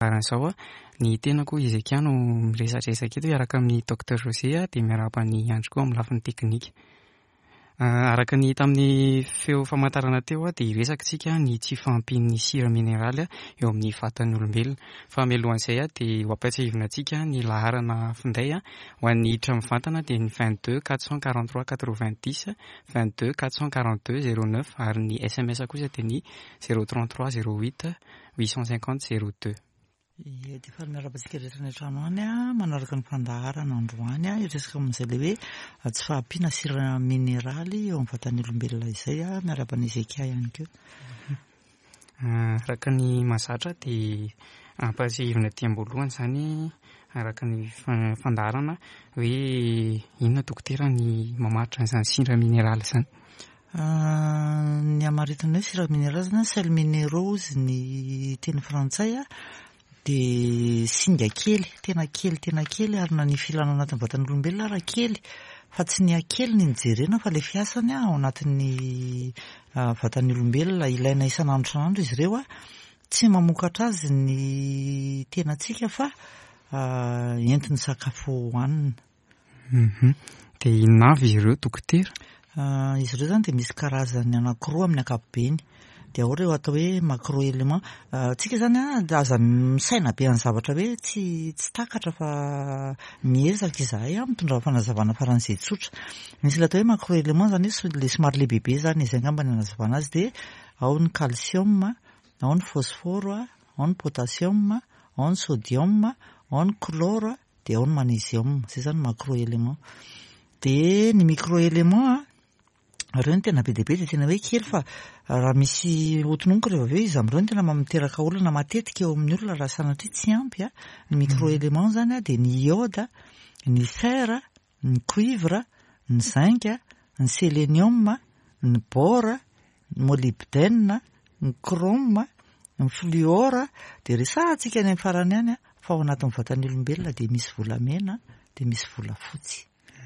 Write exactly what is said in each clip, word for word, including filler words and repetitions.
Aran'izao a ny tenako Ezekia no miresadresaka eto hiaraka amin'ny docteur José dia miarapa-ny Andry koa amin'ny lafiny teknika. Araka ny tamin'ny feo famantarana teo a dia iresakitsika ny tsy fahampian'ny sira mineraly eo amin'ny vatan'ny olombelona. Fa mialohan'izay a dia ho ampatsahivina antsika ny laharana finday a ho an'ny hiditra amin'ny vatana dia ny vingt-deux quatre cent quarante-trois quatre-vingt-dix vingt-deux quatre cent quarante-deux zéro neuf ary ny S M S kosa dia ny zéro trente-trois zéro huit huit cent cinquante zéro deux. Ie dia fa miarapa-tsika rehetra ny trano any a manaraka ny fandaharana androany a iresaka amin'izay le hoe tsy fahampiana sira mineraly eo amin'ny vatan'ny olombelona izay a miarapa-ny Ezekia ihany koa. Araka ny mahazatra dia ampasahivina aty am-boalohany izany araka ny fandaharana hoe inona dokotera ny mamaritra an'izany sira mineraly izany. Ny amaritana hoe sira mineraly zany sel minéraux ny teny frantsay a dia singa kely tena kely tena kely ary na ny filana anatin'ny vatan'ny olombelona raha kely fa tsy ny akely ny nijerena fa ilay fiasany ao anatin'ny vatan'ny olombelona ilaina isan'andro isan'andro izy ireo a tsy mamokatra azy ny tena tsika fa entin'ny sakafo hohanina. Dia inona avy izy ireo dokotera? Izy ireo zany dia misy karazany anankiroa amin'ny ankapobeny. Dia ahora eo atao hoe macroélément. Tsika zany a aza misaina be amin'ny zavatra hoe tsy tsy takatra fa miezaka izahay a mitondra fanazavana faran'izay tsotra. Misy ilay atao hoe macroélément zany hoe le somary lehibehibe zany izay angamba ny anazavana azy dia ao ny calcium, ao ny phosphore, ao ny potassium, ao ny sodium, ao ny chlore dia ao ny magnésium. Zay zany macroélément. Dia ny microélément ireo ny tena be dia be dia tena hoe kely fa raha misy otononiko rehefa avy eo izy amin'ireo ny tena mamiteraka olona matetika eo amin'ny olona raha sanatria tsy ampy a. Ny microélément zany a dia ny iode, ny fer, ny cuivre, ny zinc, ny sélénium, ny bore, ny molybdène, ny chrome, ny fluor dia resahantsika any amin'ny farany any a fa ao anatin'ny vatan'ny olombelona dia misy volamena dia misy volafotsy.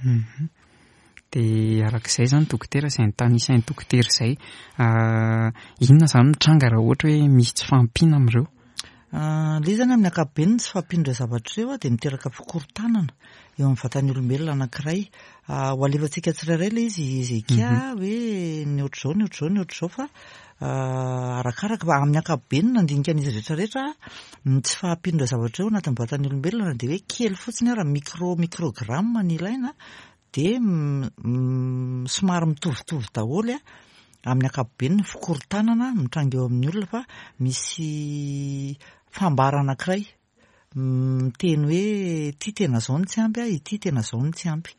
Dia arak'izay zany dokotera izay nytany isain'ny dokotera izay inona izany mitranga raha ohatra hoe misy tsy fahampiana amin'ireo? Ilay zany amin'ny ankapobeny tsy fahampian'ireo zavatra ireo dia miteraka fikorontanana eo amin'ny vatan'ny olombelona anankiray. Ho alefantsika tsirairay ilay izy Ezekia hoe ny ohatr'izao ny ohatr'izao ny ohatr'izao fa arakaraka amin'ny ankapobeny nandinika an'izy rehetra rehetra tsy fahampian'ireo zavatra ireo anatin'ny vatan'ny olombelona dia hoe kely fotsiny raha micro microgramme ny ilaina dia somary mitovitovy daholo amin'ny ankapobeny ny fikorontanana mitranga eo amin'ny olona fa misy fambara anankiray miteny hoe ity tena izao ny tsy ampy ity tena izao ny tsy ampy.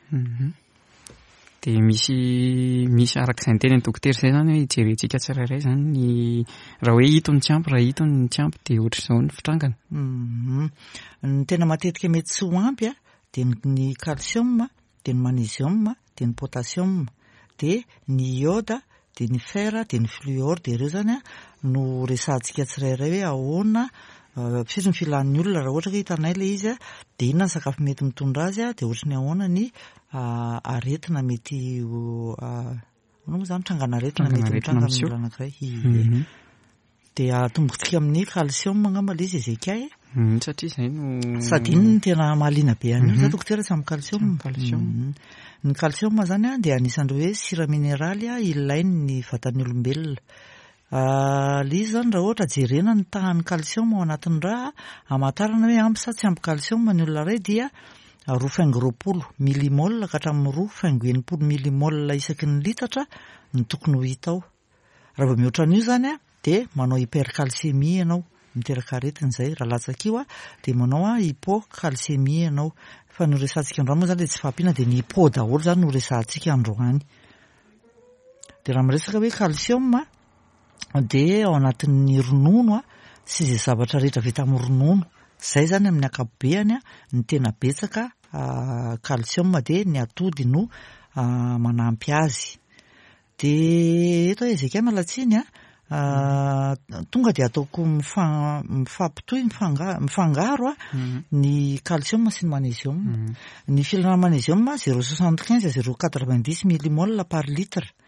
Dia misy misy arak'izay ny tenen'ny dokotera izay zany hoe hijerentsika tsirairay zany ny raha hoe ito ny tsy ampy raha ito ny tsy ampy dia ohatr'izao ny fitrangana. Ny tena matetika mety tsy ho ampy a dia ny calcium dia ny magnésium dia ny potassium dia ny iode dia ny fer dia ny fluor dia ireo zany a no resahantsika tsirairay hoe ahoana firy ny filan'ny olona raha ohatra hoe hitanay ilay izy a dia inona ny sakafo mety mitondra azy a dia ohatra ny ahoana ny aretina mety moa zany trangana aretina mety mitranga amin'ny olona anankiray. Dia atombontsika amin'ny calcium angamba ilay izy Ezekia e. Satria izay no sady iny tena mahaliana be any za dokotera tsy amin'ny calcium. Ny calcium zany a dia anisan'ireo hoe sira mineraly a ilain'ny vatan'ny olombelona. Ilay izy zany raha ohatra jerena ny tahan'ny calcium ao anatin'ny raha hamantarana hoe ampy sa tsy ampy calcium ny olona iray dia roa faingo roapolo millimol ka hatramin'ny roa faingo enimpolo millimol isaky ny litatra ny tokony ho hita ao. Raha vao mihoatra an'io zany a dia manao hypercalcémie ianao miteraka aretina izay raha latsak'io a dia manao a hypocalcémie ianao fa no resahantsika androany moa zany dia tsy fahampiana dia ny hypo daholo zany no resahantsika androany. Dia raha miresaka hoe calcium dia ao anatin'ny ronono a sy izay zavatra rehetra vita amin'ny ronono izay zany amin'ny ankapobeny a ny tena betsaka calcium dia ny atody no manampy azy. Dia eto Ezekia malatsiny a tonga dia ataoko mifampitohy mifangaro a ny calcium sy ny magnésium. Ny filana magnésium zéro soixante quinze zéro quatre-vingt-dix millimol par litre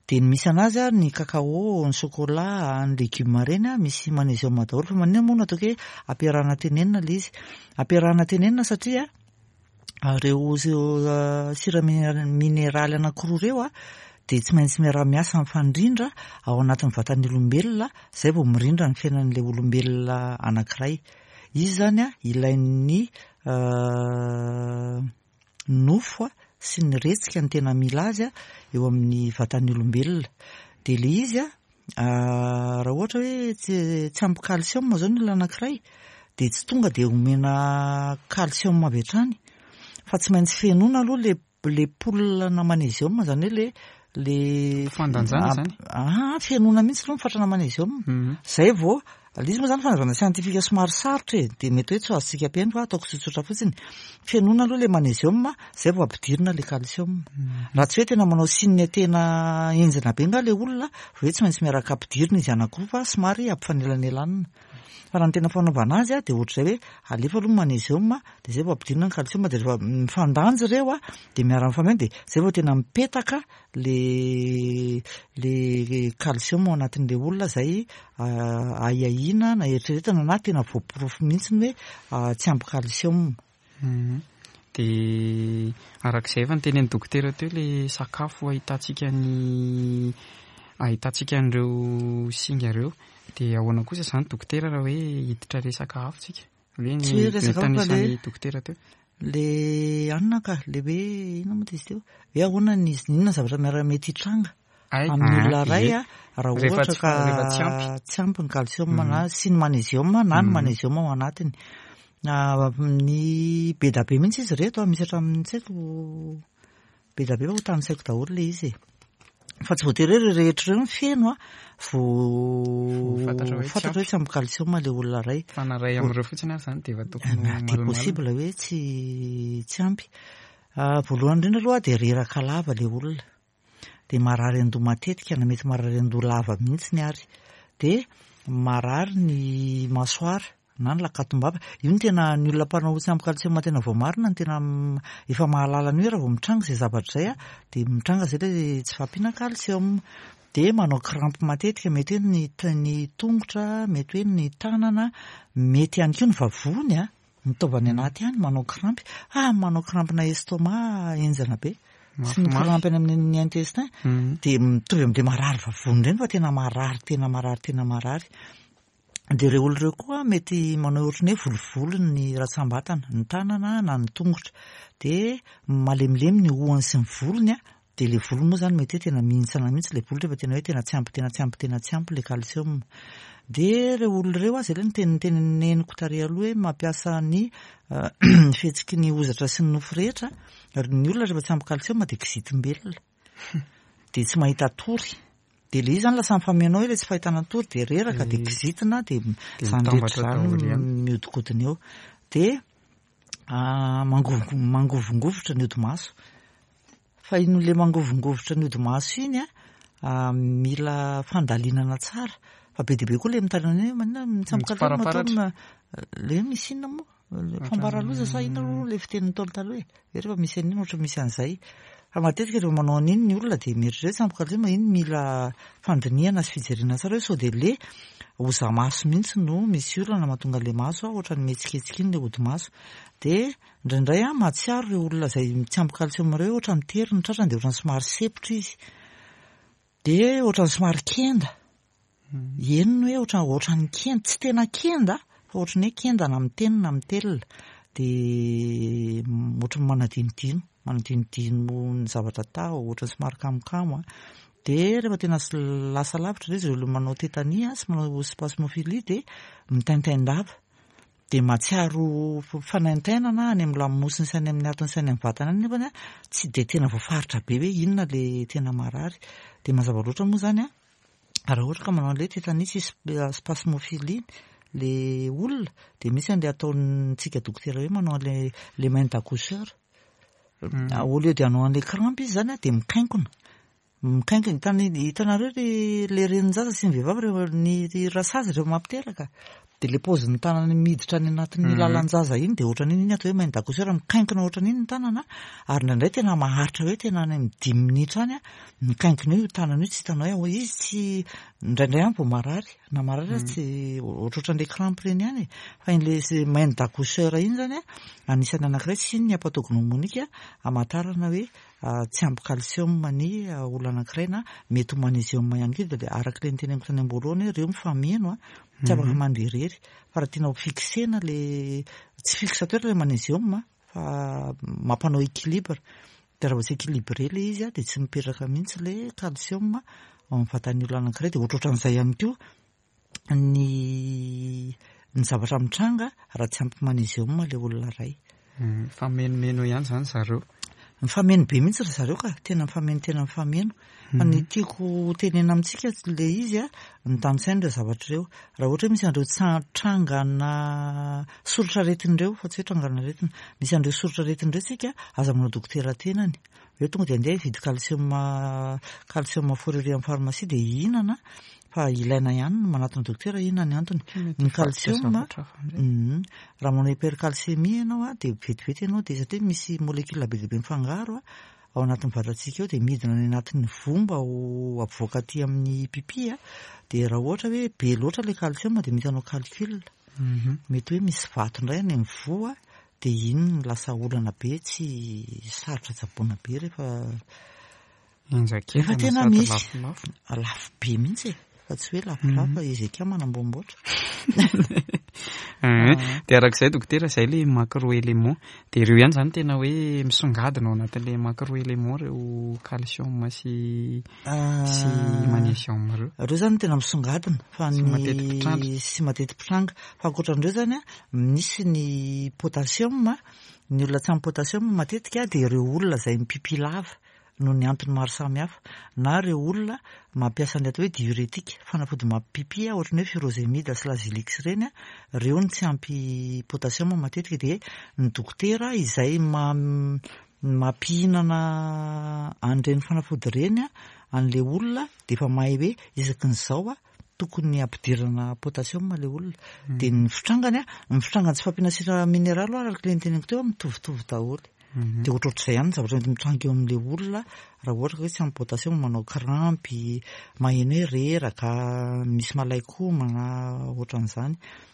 dia ny misy anazy a ny kakao, ny chocolat, ny légumes reny a misy magnésium daholo fa manina moa natao hoe ampiarahana tenenina ilay izy. Ampiarahana tenenina satria reo sira mineraly anankiroa reo a dia tsy maintsy miara-miasa mifandrindra ao anatin'ny vatan'ny olombelona, izay vao mirindra ny fiainan'ilay olombelona anankiray. Izy zany a ilain'ny nofo a sy ny retsika ny tena mila azy a eo amin'ny vatan'ny olombelona. Dia ilay izy a raha ohatra hoe tsy ampy calcium zao ny olona anankiray dia tsy tonga dia omena calcium avy hatrany, fa tsy maintsy fenoina aloha le le polina magnésium, zany hoe le le fandanjana zany ah fenoina mihitsy aloha mifatrana magnésium. Zay vao izy moa zany fanazana siantifika somary sarotra e, dia mety hoe tsy ho azontsika ampihany fa ataoko tsotsotra fotsiny. Fenoina aloha le magnésium, zay vao ampidirina le calcium. Raha tsy hoe tena manao signe tena enjana be nga le olona, hoe tsy maintsy miaraka ampidirina izy anankiroa fa somary ampifanelanelanina. Fa raha ny tena fanaovana azy a dia ohatra hoe alefa aloha magnésium dia zay vao ampidirina ny calcium, dia rehefa mifandanjy ireo a dia miara-mifameno dia zay vao tena mipetaka le le calcium ao anatin'ilay olona izay ahiahina na eritreretana na tena voaporofo mihitsy ny hoe tsy ampy calcium. Dia arak'izay efa nytenen'ny dokotera teo ilay sakafo ahitantsika ny ahitantsika an'ireo singa ireo. Dia ahoana kosa izany dokotera raha hoe hiditra resaka hafontsika? Tsy resaka hafa le dokotera teo. Le anona ka le hoe inona moa izy teo? Hoe ahoana ny inona zavatra miara mety hitranga amin'ny olona ray a raha ohatra ka tsy ampy ny calcium na sy ny magnésium na ny magnésium ao anatiny. Ny be da be mihitsy izy reto, misy hatramin'ny tsy haiko be da be fa ho tany saiko daholo le izy. Fa tsy voatery hoe rehetra ireo ny feno a vao fantatra hoe tsy ampy calcium le olona ray. Fa na ray amin'ireo fotsiny ary zany dia efa tokony dia possible hoe tsy tsy ampy. Voalohany indrindra aloha dia reraka lava le olona, dia marary an-doha matetika, na mety marary an-doha lava mihitsy ny ary, dia marary ny masoara na ny lakatom-bava. Io ny tena ny olona mpanao tsy ampy calcium tena vao marina ny tena efa mahalala ny hoe raha vao mitranga izay zavatra izay a dia mitranga izay ilay tsy fampiana calcium. Dia manao crampe matetika, mety hoe ny ny tongotra, mety hoe ny tanana, mety ihany koa ny vavony a mitaovany anaty ihany manao crampe. Ah manao crampe na estomac enjana be sy ny crampe any amin'ny intestin dia mitovy amin'ilay marary vavony ireny, fa tena marary tena marary tena marary. Dia ireo olona ireo koa mety manao ohatran'ny hoe volovolony ny ratsambatana, ny tanana na ny tongotra, dia malemilemy ny hohony sy ny volony a. Dia ilay volo moa zany mety hoe tena mihintsana mihitsy ilay volo rehefa tena hoe tena tsy ampy tena tsy ampy tena tsy ampy ilay calcium. Dia ireo olona ireo a izay ilay ny teneneniko tary aloha hoe mampiasa ny fihetsiky ny hozatra sy ny nofo rehetra. Ny olona rehefa tsy ampy calcium dia kizitim-belona dia tsy mahita tory. Dia ilay izy zany lasa mifamenao ilay tsy fahitana tory dia reraka dia kizitina dia izany rehetra izany mihodinkodina eo. Dia mangovongovotra ny odi-maso. Fa ino ilay mangovongovotra ny odi-maso iny a mila fandalinana tsara. Fa be dia be koa ilay mitanana hoe manina tsy ampy calcium matona ilay misy inona moa fambaraloza sa inona ilay fitenin'ny taona taloha hoe rehefa misy an'iny ohatra misy an'izay. Fa matetika rehefa manao an'iny ny olona dia mieritreritra tsy ampy calcium, iny mila fandinihana sy fijerena tsara hoe sao dia le oza-maso mihitsy no misy olana mahatonga ilay maso a ohatra ny mihetsiketsika iny ilay odi-maso. Dia indraindray a mahatsiaro ireo olona izay tsy ampy calcium ireo ohatra ny tery ny tratrany dia ohatra ny somary sepotra izy, dia ohatra ny somary kenda. Henony hoe ohatra ohatra ny kenda, tsy tena kenda fa ohatra ny hoe kenda na amin'ny tenina na amin'ny telona, dia ohatra ny manadinodino manadinodino ny zavatra atao, ohatra ny somary kamokamo a. Dia rehefa tena lasa lavitra izy ireo manao tétanie sy manao spasmophilie dia mitaintain-dava. Dia mahatsiaro fanaintainana any amin'ny lamosiny sy any amin'ny atony sy any amin'ny vatana any nefa tsy dia tena voafaritra be hoe inona ilay tena marary. Dia mazava loatra moa izany a raha ohatra ka manao an'ilay tétanie sy spasmophilie ilay olona dia misy an'ilay ataontsika dokotera hoe manao an'ilay les mains d'accoucheur. Au lieu dia hanao an'ilay crampe izy zany a dia mikaingona mikaingona hitanareo ilay renin-jaza sy ny vehivavy rehefa ny rasazy rehefa mampiteraka dia le paozin'ny tanana miditra any anatin'ny lalan-jaza iny dia ohatran'iny iny atao hoe main-dakosera mikankina ohatran'iny ny tanana ary indraindray tena maharitra hoe tena any amin'ny dimy minitra any a mikankina io tanana io tsy hitanao hoe izy tsy indraindray any vao marary na marary tsy ohatrohatran'ilay crampe ireny ihany fa in'ilay main-dakosera iny zany a anisan'ny anankiray tsy iny ny apatognomonika hamantarana hoe tsy ampy calcium ny olona anankiray na mety ho magnesium ihany koa dia arak'ilay nyteneniko tany amboloany ireo mifameno a tsy afaka manderihery fa raha tiana ho fixena le tsy fixe toera le magnesium fa mampanao équilibre dia raha vao tsy équilibré le izy a dia tsy mipetraka mihitsy le calcium ao amin'ny vatan'ny olona anankiray dia ohatrohatran'izay ihany koa ny ny zavatra mitranga raha tsy ampy magnesium le olona ray. Famenomeno ihany zany zareo. Mifameno be mihitsy ry zareo ka tena mifameno tena mifameno fa ny tiako tenena amintsika le izy a ny tanosaina ireo zavatra ireo raha ohatra hoe misy an'ireo trangana soratra aretin'ireo fa tsy hoe trangana aretina misy an'ireo soratra aretin'ireo tsika aza manao dokotera tenany hoe tonga dia andeha hividy calcium calcium fourrure amin'ny pharmacie dia hihinana fa ilaina ihany manatona dokotera inona ny antony ny calcium raha manao hypercalcémie ianao a dia vetivety ianao dia satria misy molécule be dia be mifangaro ao anatin'ny vatantsika eo dia midina any anatin'ny vomba ho avoaka aty amin'ny pipi a dia raha ohatra hoe be loatra ilay calcium dia misy anao calcul mety hoe misy vato indray any amin'ny voa dia iny lasa olana be tsy sarotra tsaboana be rehefa rehefa tena misy lafo be mihitsy fa tsy hoe lafolafo izy eka manambomboatra. Dia arak'izay dokotera izay le macroélément dia ireo ihany zany tena hoe misongadina ao anatin'ilay macroélément reo calcium sy sy magnesium reo. Ireo zany tena misongadina fa ny sy matety pitranga fa ankoatran'ireo zany a misy ny potassium ny olona tsy ampy potassium matetika dia ireo olona izay mipipi lava noho ny antony maro samihafa na ireo olona mampiasa ny atao hoe diurétique fanafody mampipipi ohatran'ny hoe furosemide sy lazilix ireny a ireo ny tsy ampy potassium matetika dia ny dokotera izay mampihinana an'ireny fanafody ireny a an'ilay olona dia efa mahay hoe isaky n'izao a tokony ampidirana potassium le olona dia ny fitrangany a ny fitrangany tsy fampiana sira mineraly arak'ilay nyteneniko teo mitovitovy daholo. Dia ohatrohatr'izay ihany zavatra mety mitranga eo amin'ilay olona raha ohatra hoe tsy ampy potassium manao crampy maheno hoe reraka misy malain-komana ohatran'izany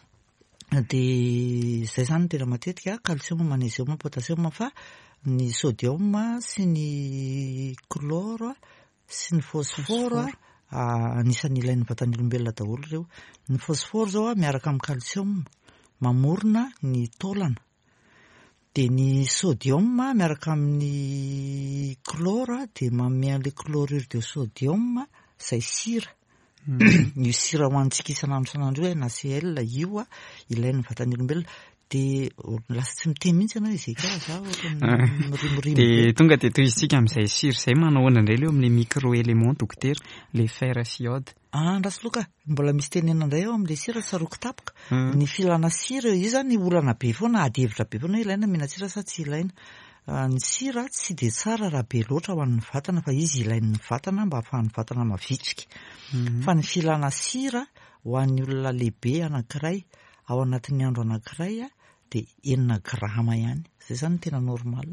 dia izay zany tena matetika calcium magnesium potassium fa ny sodium sy ny chlore sy ny phosphore anisan'ny ilain'ny vatan'ny olombelona daholo ireo. Ny phosphore zao miaraka amin'ny calcium mamorona ny taolana dia ny sodium miaraka amin'ny chlore dia manome an'ilay chlorure de sodium izay sira io sira hoantsika isan'andro isan'andro io na C L io a ilain'ny vatan'ny olombelona dia lasa tsy miteny mihitsy ianao izy ka za mirimorimo dia tonga dia toy isika amin'izay sira izay manao indray leo amin'ny microélément dokotera le fer sy iode. Andraso loka mbola misy tenena indray eo amin'ilay sira tsaroako tapaka ny filana sira io zany olana be foana adihevitra be foana ilaina mihina sira sa tsy ilaina. Ny sira tsy dia tsara raha be loatra ho an'ny vatana fa izy ilain'ny vatana mba hahafahan'ny vatana mavitrika fa ny filana sira ho an'ny olona lehibe anankiray ao anatin'ny andro anankiray a dia enina grama ihany izay zany tena normal.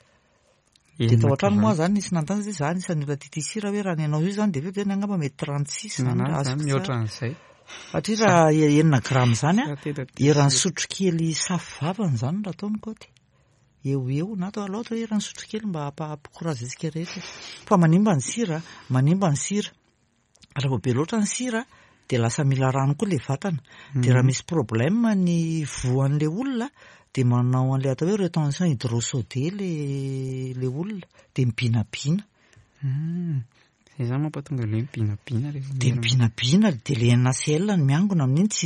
Dia tao an-trano moa zany nisy nantany zay za nisan'ny olona tia sira hoe raha ny anao io zany dia hoe angamba mety trente-six mihoatran'izay satria raha enina grama zany a eran'ny sotro kely safy vavany zany raha ataony koty eo eo na atao aloha hoe eran'ny sotro kely mba hampikorazy antsika rehetra fa manimba ny sira manimba ny sira raha vao be loatra ny sira dia lasa mila rano koa ilay vatana dia raha misy problème ny voan'ilay olona dia manao an'ilay atao hoe rétention hydrosodé le olona dia mibinabina. Izay zany mampatonga ilay mibinabina rehefa dia mibinabina dia ilay N A C L ny miangona amin'iny tsy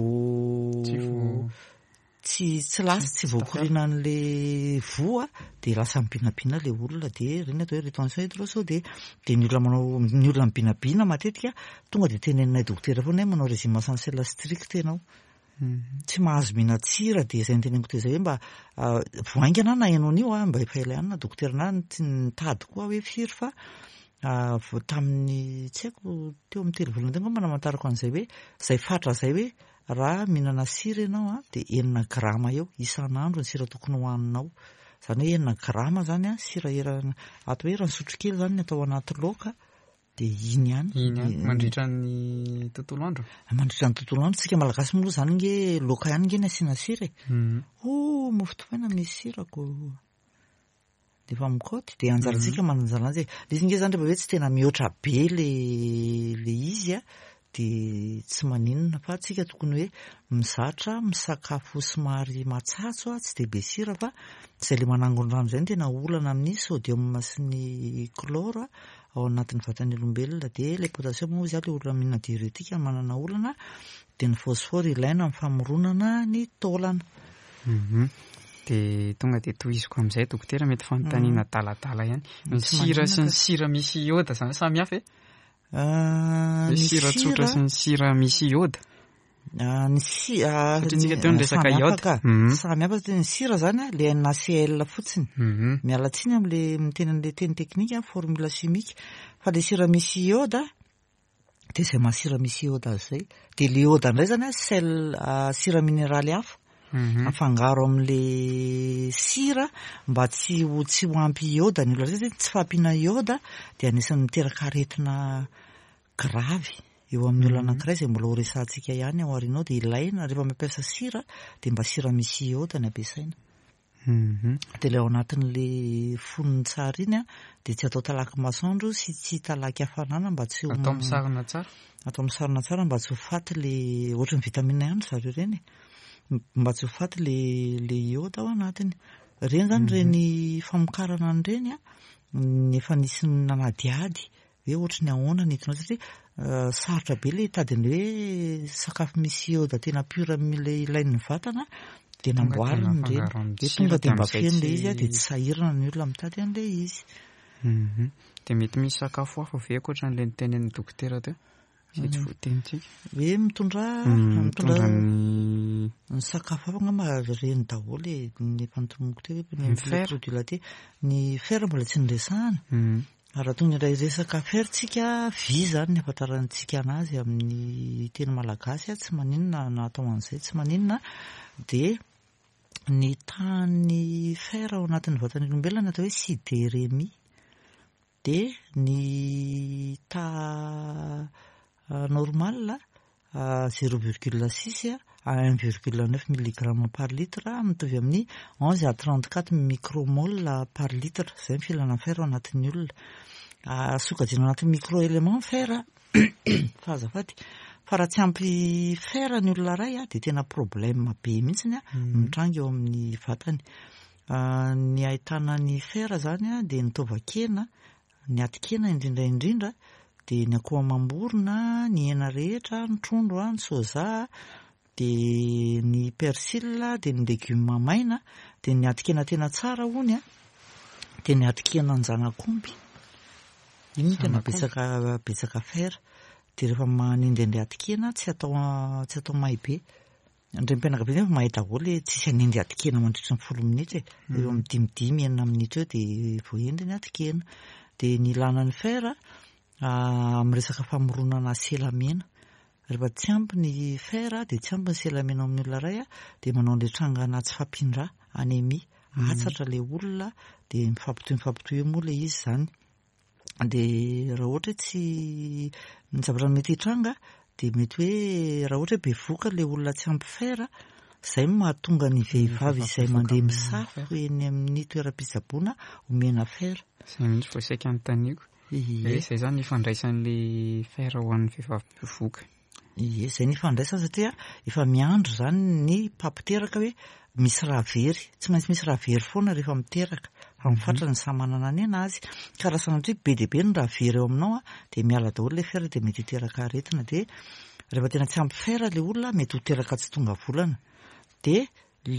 vo tsy tsy lasa tsy voakoriana an'ilay voa dia lasa mibinabina ilay olona dia ireny atao hoe rétention hydrosodé dia ny olona manao ny olona mibinabina matetika tonga dia teneninay dokotera foana hoe manao régime sans sel strict ianao tsy mahazo mihina tsira dia izay nyteneniko teo izay hoe mba voaingana na ianao an'io a mba efa ela ihany na dokotera na nitady koa hoe firy fa tamin'ny tsy haiko teo amin'ny telo volana teo ngamba namantarako an'izay hoe izay fatra izay hoe raha mihinana sira ianao a dia enina grama eo isan'andro ny sira tokony hohaninao. Izany hoe enina grama zany a sira erana ato hoe rano kely zany ny atao anaty laoka dia iny ihany. Iny ihany mandritra ny tontolo andro. Mandritra ny tontolo andro. Tsika malagasy moa zany nge laoka ihany nge ny asiana sira e. O mofo dipaina misy sirako. Dia efa mikaoty dia anjarantsika mananjara azy. Izy nge zany rehefa hoe tsy tena mihoatra be le le izy a dia tsy maninona fa tsika tokony hoe mizatra misakafo somary matsatso a tsy dia be sira fa izay le manangona rano izay no tena olana amin'ny sodium sy ny chlore ao anatin'ny vatan'ny olombelona. Dia le potassium moa izy a le olona mihinana diurétique manana olana dia ny phosphore ilaina amin'ny famoronana ny taolana. Dia tonga dia tohiziko amin'izay dokotera mety fanontaniana adaladala ihany. Ny sira sy ny sira misy iode zany samy hafa e? Ny sira tsotra sy ny sira misy iode. Ny sira satria teo ny resaka iode. Samy hafa ny sira zany le NaCl fotsiny. Miala tsiny amin'le mitenan'le teny teknika formule chimique. Fa le sira misy iode dia izay masira misy iode azy zay. Dia le iode indray zany sel sira mineraly hafa. Afangaro amin'le sira mba tsy ho tsy ho ampy iode ny olona zay tsy fahampiana iode dia anisan'ny miteraka aretina gravy eo amin'ny olona anankiray izay mbola ho resantsika ihany ao aorianao. Dia ilaina rehefa mampiasa sira dia mba sira misy iode ny ampiasaina. Dia ilay ao anatin'le fonony tsara iny a dia tsy atao talaky masoandro sy tsy talaky hafanana mba tsy ho atao misarona tsara. Atao misarona tsara mba tsy ho faty le ohatran'ny vitamine ihany zareo ireny mba tsy ho faty le le iode ao anatiny. Ireny zany ireny famokarana an'ireny a ny efa nisy nanadiady hoe ohatry ny ahoana ny hitonao satria sarotra be le tadiny hoe sakafo misy iode tena pura le ilain'ny vatana dia namboarina ireny. Dia tonga dia mba feno le izy a dia tsy sahirana ny olona mitady an'le izy. Dia mety misy sakafo hafa ve ankoatran'ilay nitenen'ny dokotera teo? Tsy voatenitsika. Hoe mitondra mitondra ny sakafo hafa angamba reny daholo e ny efa nitononoko teo hoe produit laté. Ny fer mbola tsy niresahana. Raha tonga indray resaka fer tsika vy zany ny ahafantarantsika anazy amin'ny teny malagasy a tsy maninona natao an'izay tsy maninona dia ny tahan'ny fer ao anatin'ny vatan'ny olombelona natao hoe sidérémie. Dia ny taha normal zéro virgule six à un virgule neuf milligrammes par litre mitovy amin'ny onze à trente-quatre micromole par litre. Izay ny filana fer ao anatin'ny olona. Sokajiana ao anatin'ny micro-élément fer fa azafady. Fa raha tsy ampy fer ny olona iray dia tena problème be mihitsy mitranga eo amin'ny vatany. Ny ahitana ny fer zany dia ny tovakena, ny atikena indrindra indrindra, dia ny akoho amam-borona, ny hena rehetra, ny trondro, ny soja, dia ny persila, dia ny legioma maina, dia ny atikena tena tsara hono a dia ny atikena anjanak'omby. Iny tena betsaka betsaka fer. Dia rehefa manindry atikena tsy atao tsy atao may be. Ny renim-pianakaviana efa mahay daholo hoe tsisy hanindry atikena mandritra ny folo minitra e. Eo amin'ny dimidimy enina minitra eo dia voaendry ny atikena. Dia ny ilana ny fer amin'ny resaka famoronana selamena. Rehefa tsy ampy ny fer dia tsy ampy ny selamena amin'ny olona iray dia manao ilay trangana tsy fampindra anémie. Atsatra ilay olona dia mifampitohy mifampitohy eo moa ilay izy zany. Dia raha ohatra tsy ny zavatra mety hitranga dia mety hoe raha ohatra be voka ilay olona tsy ampy fer izay mahatonga ny vehivavy izay mandeha misafo eny amin'ny toeram-pitsaboana omena fer. Izay mihitsy vao saika anontaniako. Hoe izay zany ifandraisan'ilay fer ho an'ny vehivavy mpivoaka. Ie, izay ny ifandraisana satria efa miandro zany ny mpampiteraka hoe misy raha very. Tsy maintsy misy raha very foana rehefa miteraka. Amin'ny fatra ny samy manana ny anazy. Ka raha sanatria be dia be ny raha very eo aminao dia miala daholo ilay fer dia mety hiteraka aretina. Dia rehefa tena tsy ampy fer ilay olona mety ho teraka tsy tonga volana. Dia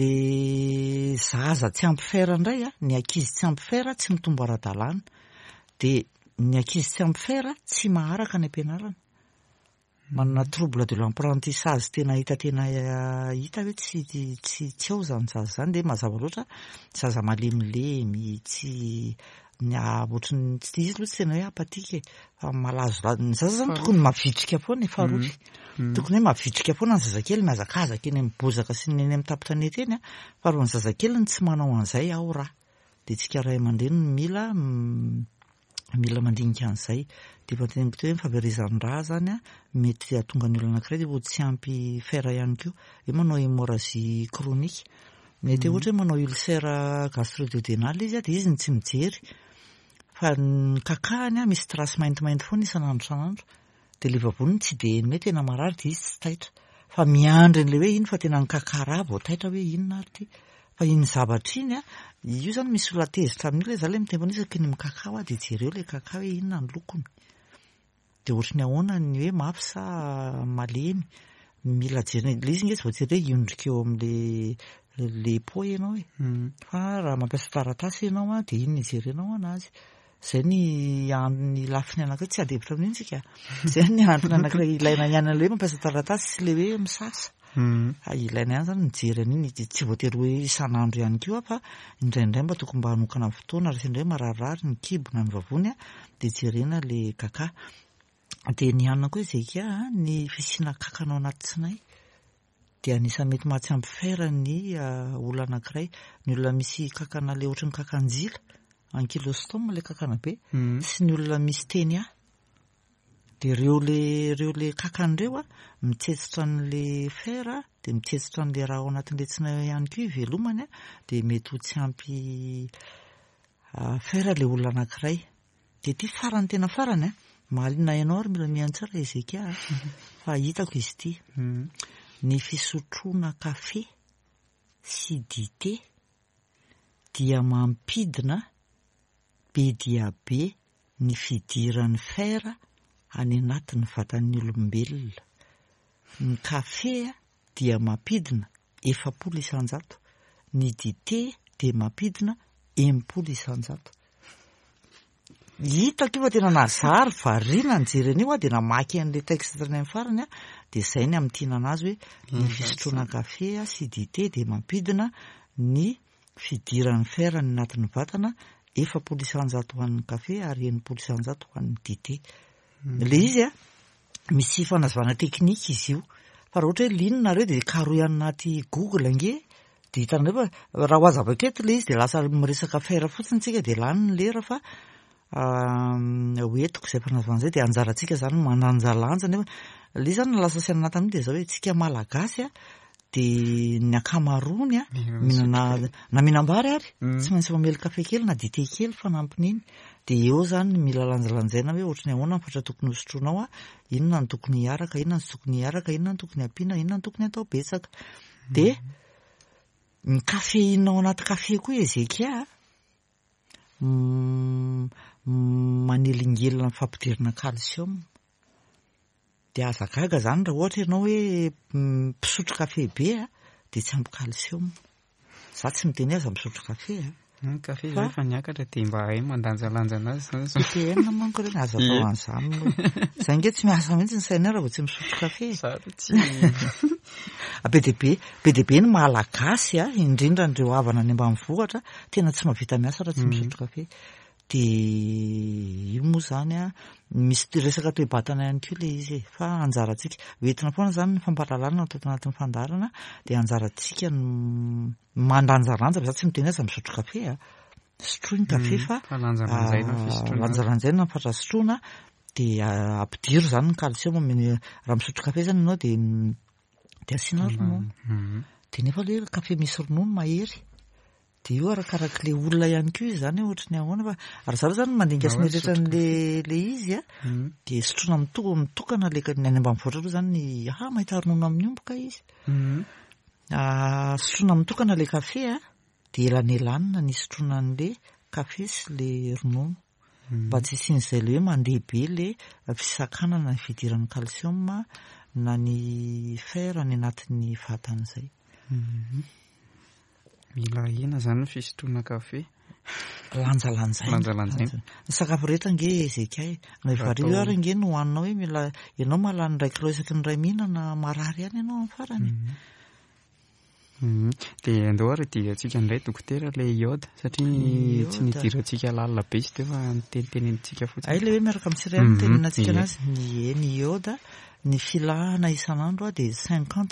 le zaza tsy ampy fer indray a, ny ankizy tsy ampy fer tsy mitombo ara-dalàna. Dia ny ankizy tsy ampy fer tsy maharaka ny ampianarana. Manana trouble de l'apprentissage tena hita tena hita hoe tsy tsy tsy ao zany zaza zany dia mazava loatra zaza malemilemy tsy ny ohatrany tsy izy loha tsy tena hoe apatika fa malazo ny zaza zany tokony mavitrika foana e faharoa tokony hoe mavitrika foana ny zazakely miazakazaka eny mibozaka sy ny eny amin'ny tampotanety eny a fa ro ny zazakely ny tsy manao an'izay ao raha dia tsika ray aman-dreny mila mila mandinika an'izay dia fanteniko hoe fahaberizan'ny raha zany a mety atonga ny olona anankiray dia vao tsy ampy fer ihany koa hoe manao hémorragie chronique mety ohatra hoe manao ulcère gastro-duodénal izy a dia izy ny tsy mijery fa ny kakahany a misy trasy maintimainty foana isan'andro isan'andro dia le vavony tsy dia eny hoe tena marary dia izy tsy taitra fa miandry n'ilay hoe iny fa tena ny kakaraha vao taitra hoe inona ary ty fa iny zavatra iny a io zany misy olona tezitra amin'io le za le mitembana izy ka ny mikakao a dia jereo le kakao hoe inona ny lokony dia ohatry ny ahoana ny hoe mafy sa malemy mila jerena le izy nge tsy voatery hoe iondrika eo amin'le le po ianao e fa raha mampiasa taratasy ianao a dia iny ijerenao anazy zay ny ny lafiny anankiray tsy adevitra amin'iny tsika zay ny antony anankiray ilaina ihany an'le hoe mampiasa taratasy sy le hoe misasa ilaina ihany zany mijery an'iny tsy voatery hoe isan'andro ihany koa fa indraindray mba tokony mba hanokana fotoana raha sendra hoe mararirary ny kibona ny vavony a dia jerena le kaka dia ny anona koa izay ka ny fisiana kakana ao anaty tsinay dia anisany mety mahatsyampy fer ny olona anankiray ny olona misy kakana le ohatry ny kakanjila ankilostoma le kakana be sy ny olona misy teny a dia ireo le ireo le kakan'ireo a mitsetsitra n'le fer a dia mitsetsitra n'le raha ao anatin'le tsinay ihany koa ivelomany a dia mety ho tsy ampy fer le olona anankiray dia ty farany tena farany a mahaliana ianao ary mila miantsara izay ka fa hitako izy ity ny fisotroana kafe sy dite dia mampidina be dia be ny fidiran'ny fer any anatin'ny vatan'ny olombelona ny kafe dia mampidina efapolo isanjato ny dite dia mampidina enimpolo isanjato hitako io fa tena nazary variana ny jeren'io a dia namaky an'le texte ny amin'ny farany a dia izay ny amin'nytiana anazy hoe ny fisotroana kafe a sy dite dia mampidina ny fidiran'ny fer ny anatin'ny vatana efapolo isanjato ho an'ny kafe ary enimpolo isanjato ho an'ny dite le izy a misy fanazavana teknika izy io fa raha ohatra hoe linona reo dia karo ihany anaty google ange dia hitanareo fa raha ho aza vaketo le izy dia lasa miresaka fer fotsiny tsika dia lany ny lera fa hoentiko izay fanazavana izay dia anjarantsika zany mananjalanja nefa le zany lasa sy ananaty amin'iny dia zao hoe tsika malagasy a dia ny akamarony a minana na mihinam-bary ary tsy maintsy mamely kafe kely na dite kely fanampin'iny dia eo zany mila lanjalanjaina hoe ohatry ny ahoana ny fatra tokony hosotronao a inona ny tokony hiaraka inona ny tokony hiaraka inona ny tokony ampiana inona ny tokony atao betsaka dia ny kafe inona ao anaty kafe koa ezeka manelingelina ny fampidirana calcium dia azagaga zany raha ohatra ianao hoe mpisotro kafe be a dia tsy ampy calcium za tsy miteny aza misotro kafe a kafe zay efa niakatra dia mba hay mandanjalanja anazy zany tena manko reny aza atao an'izany zay nge tsy miasa mihitsy ny saina raha vao tsy misotro kafe be dia be be dia be ny malagasy a indrindra n'ireo havana any ambanivohitra tena tsy mahavita miasa raha tsy misotro kafe dia io moa zany a misy resaka toe-batana ihany koa le izy fa anjarantsika hoentina foana zany ny fampahalalana atao anatin'ny fandarana dia anjarantsika ny mandanjalanja za tsy miteny aza misotro kafe a sotroiny kafe fa lanjalanjaina ny fatra sotroina dia ampidiro zany ny calcium raha misotro kafe zany ianao dia dia asiana ronono dia nefa le kafe misy ronono mahery dia io arakarak'le olona ihany koa izy zany ohatry ny ahoana fa ary zareo zany mandinika sy nyrehetra n'le le izy a dia sotroina mitokana le ny any ambanivohitra aloha zany ny ah mahita ronono amin'ny omboka izy sotroina mitokana le kafe a dia elanelanina ny sotroina an'le kafe sy le ronono mba tsy isian'izay le hoe mandeha be le fisakanana ny fidiran'ny calcium na ny fer ny anatin'ny vatana izay mila ina zany ny fisotroana kafe lanjalanjaina ny sakafo rehetra nge ezekay na vario ary nge no hohaninao hoe mila ianao mahalany ray kilo isaky ny ray mihinana marary ihany ianao amin'ny farany Dia andao ary diantsika indray dokotera ilay iode satria tsy nidirantsika lalina be izy teo fa nitenitenentsika fotsiny. Ay ilay hoe miaraka amin'ny tsirairay ny teninantsika anazy ny ny iode ny filahana isan'andro dia cinquante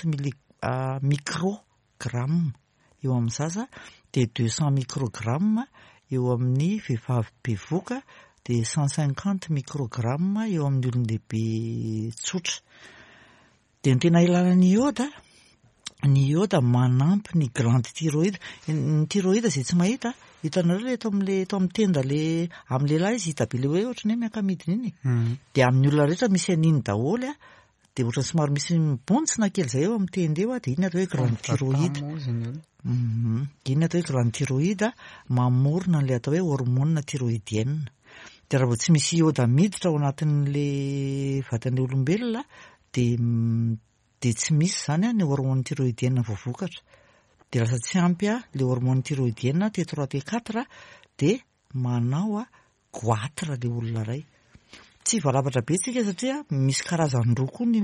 microgramme eo amin'ny zaza dia deux cent microgramme eo amin'ny vehivavy bevoka dia cent cinquante microgramme eo amin'ny olon-dehibe tsotra. Dia ny tena ilana ny iode ny iode manampy ny glande thyroïde. Ny thyroïde izay tsy mahita hitanareo ilay eto amin'ilay eto amin'ny tenda ilay amin'ny lehilahy izy hita be ilay hoe ohatran'ny hoe miaka-midina iny. Dia amin'ny olona rehetra misy an'iny daholo a dia ohatran'ny somary misy bontsina kely izay eo amin'ny tenda eo a dia iny atao hoe glande thyroïde. Iny atao hoe glande thyroïde mamorona an'ilay atao hoe hormone thyroïdienne. Dia raha vao tsy misy iode miditra ao anatin'ilay vatan'ilay olombelona dia dia tsy misy izany a ny hormone thyroïdienne voavokatra. Dia lasa tsy ampy a ilay hormone thyroïdienne T trois T quatre dia manao a goitre ilay olona iray. Tsy voalafatra be tsika satria misy karazany roa koa ny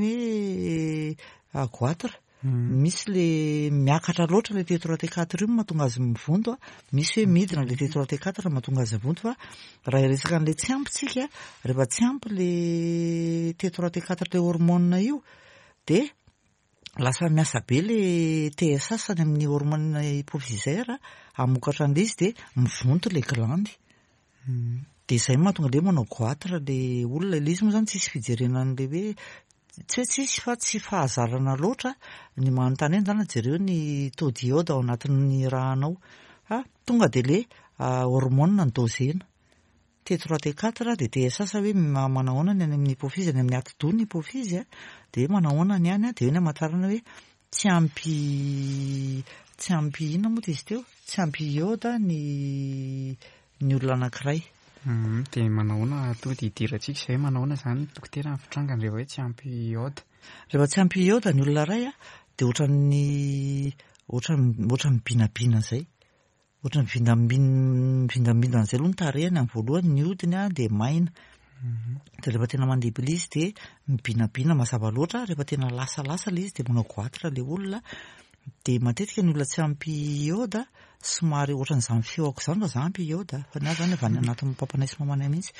hoe goitre. Misy ilay miakatra loatra ilay T trois T quatre io mahatonga azy mivonto, misy hoe midina ilay T trois T quatre mahatonga azy mivonto. Fa raha resaka an'ilay tsy ampy tsika, rehefa tsy ampy ilay T trois T quatre ilay hormone io dia lasa miasa be ilay T S H any amin'ny hormone hypophysaire hamokatra an'ilay izy dia mivonto ilay glandy. Dia izay mahatonga ilay manao goitre ilay olona. Ilay izy moa izany tsisy fijerenan'ilay hoe tsy hoe tsisy fa tsy fahazarana loatra ny manontany eny izany jereo ny taux d'iode ao anatin'ny rahanao. Fa tonga dia ilay hormone ny dozena. T trois T quatre dia T S H hoe manahoana ny any amin'ny hypophyse, ny amin'ny ati-doha ny hypophyse dia manahoana ny any dia eo ny hamantarana hoe tsy ampy tsy ampy inona moa dia izy teo tsy ampy iode ny ny olona anankiray. Dia manahoana tonga dia hidirantsika izay manahoana izany dokotera amin'ny fitrangany rehefa hoe tsy ampy iode. Rehefa tsy ampy iode ny olona iray a dia ohatran'ny ohatran'ny binabina izay. Ohatran'ny vindambindana izay aloha ny tarehany amin'ny voalohany, ny hodiny a dia maina. Dia rehefa tena mandeha izy dia mibinabina mazava loatra. Rehefa tena lasalasa ilay izy dia manao goitre ilay olona. Dia matetika ny olona tsy ampy iode somary ohatran'izany feoako izany fa za ampy iode fa ny azy izany avy any anatin'ny papanay sy mamanay mihitsy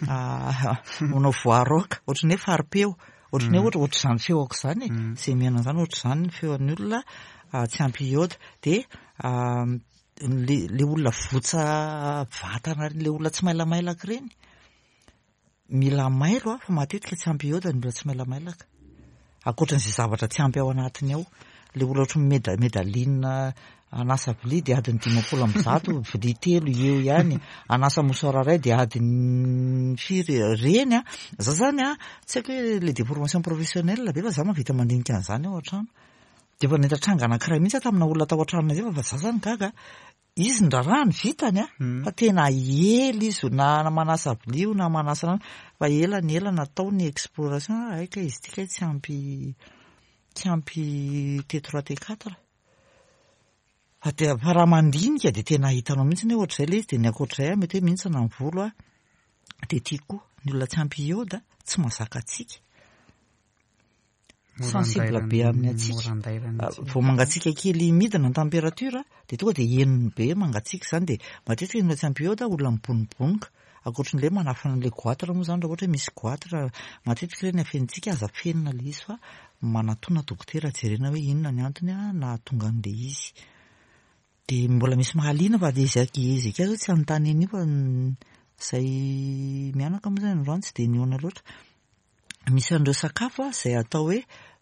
manao voaroka ohatran'ny hoe fari-peo ohatran'ny hoe ohatr'izany feoako izany izay mihaino an'izany ohatr'izany ny feon'ny olona tsy ampy iode. Dia ilay olona votsa vatana ilay olona tsy mailamailaka ireny mila mailo fa matetika tsy ampy iode ny olona tsy mailamailaka ankoatran'izay zavatra tsy ampy ao anatiny ao. Ilay olona ohatran'ny medaline anasa vilia dia adiny dimampolo amby zato, vilia telo eo ihany, anasa mosoara iray dia adiny firy reny a. Za zany a tsy haiko hoe ilay déformation professionnelle be fa za mahavita mandinika an'izany ao an-trano. Dia efa nentatranga anankiray mihitsy tamina olona tao an-tranona izay fa za zany gaga izy ndraraha ny vitany a fa tena ela izy na manasa vilia na manasa rano fa ela ny ela natao ny exploration aika izy tika tsy ampy tsy ampy T trois T quatre. Fa dia fa raha mandinika dia tena hitanao mihitsy hoe ohatr'izay ilay izy dia ny ankoatr'izay mety hoe mihintsana ny volo a dia tiako ny olona tsy ampy iode tsy mahazaka atsika. Sensible be amin'ny atsika. Vao mangatsiaka kely midina ny température dia tonga dia henony be mangatsiaka izany dia matetika ny olona tsy ampy iode olona mibonibonika. Ankoatran'ilay manafana an'ilay goitre moa izany raha ohatra hoe misy goitre matetika ireny afenitsika aza fenina ilay izy fa manatona dokotera jerena hoe inona ny antony na tonga an'ilay izy. Dia mbola misy mahaliana fa dia ezaka azy tsy anontany iny fa izay mianaka moa izany androany tsy dia niona loatra. Misy an'ireo sakafo izay atao hoe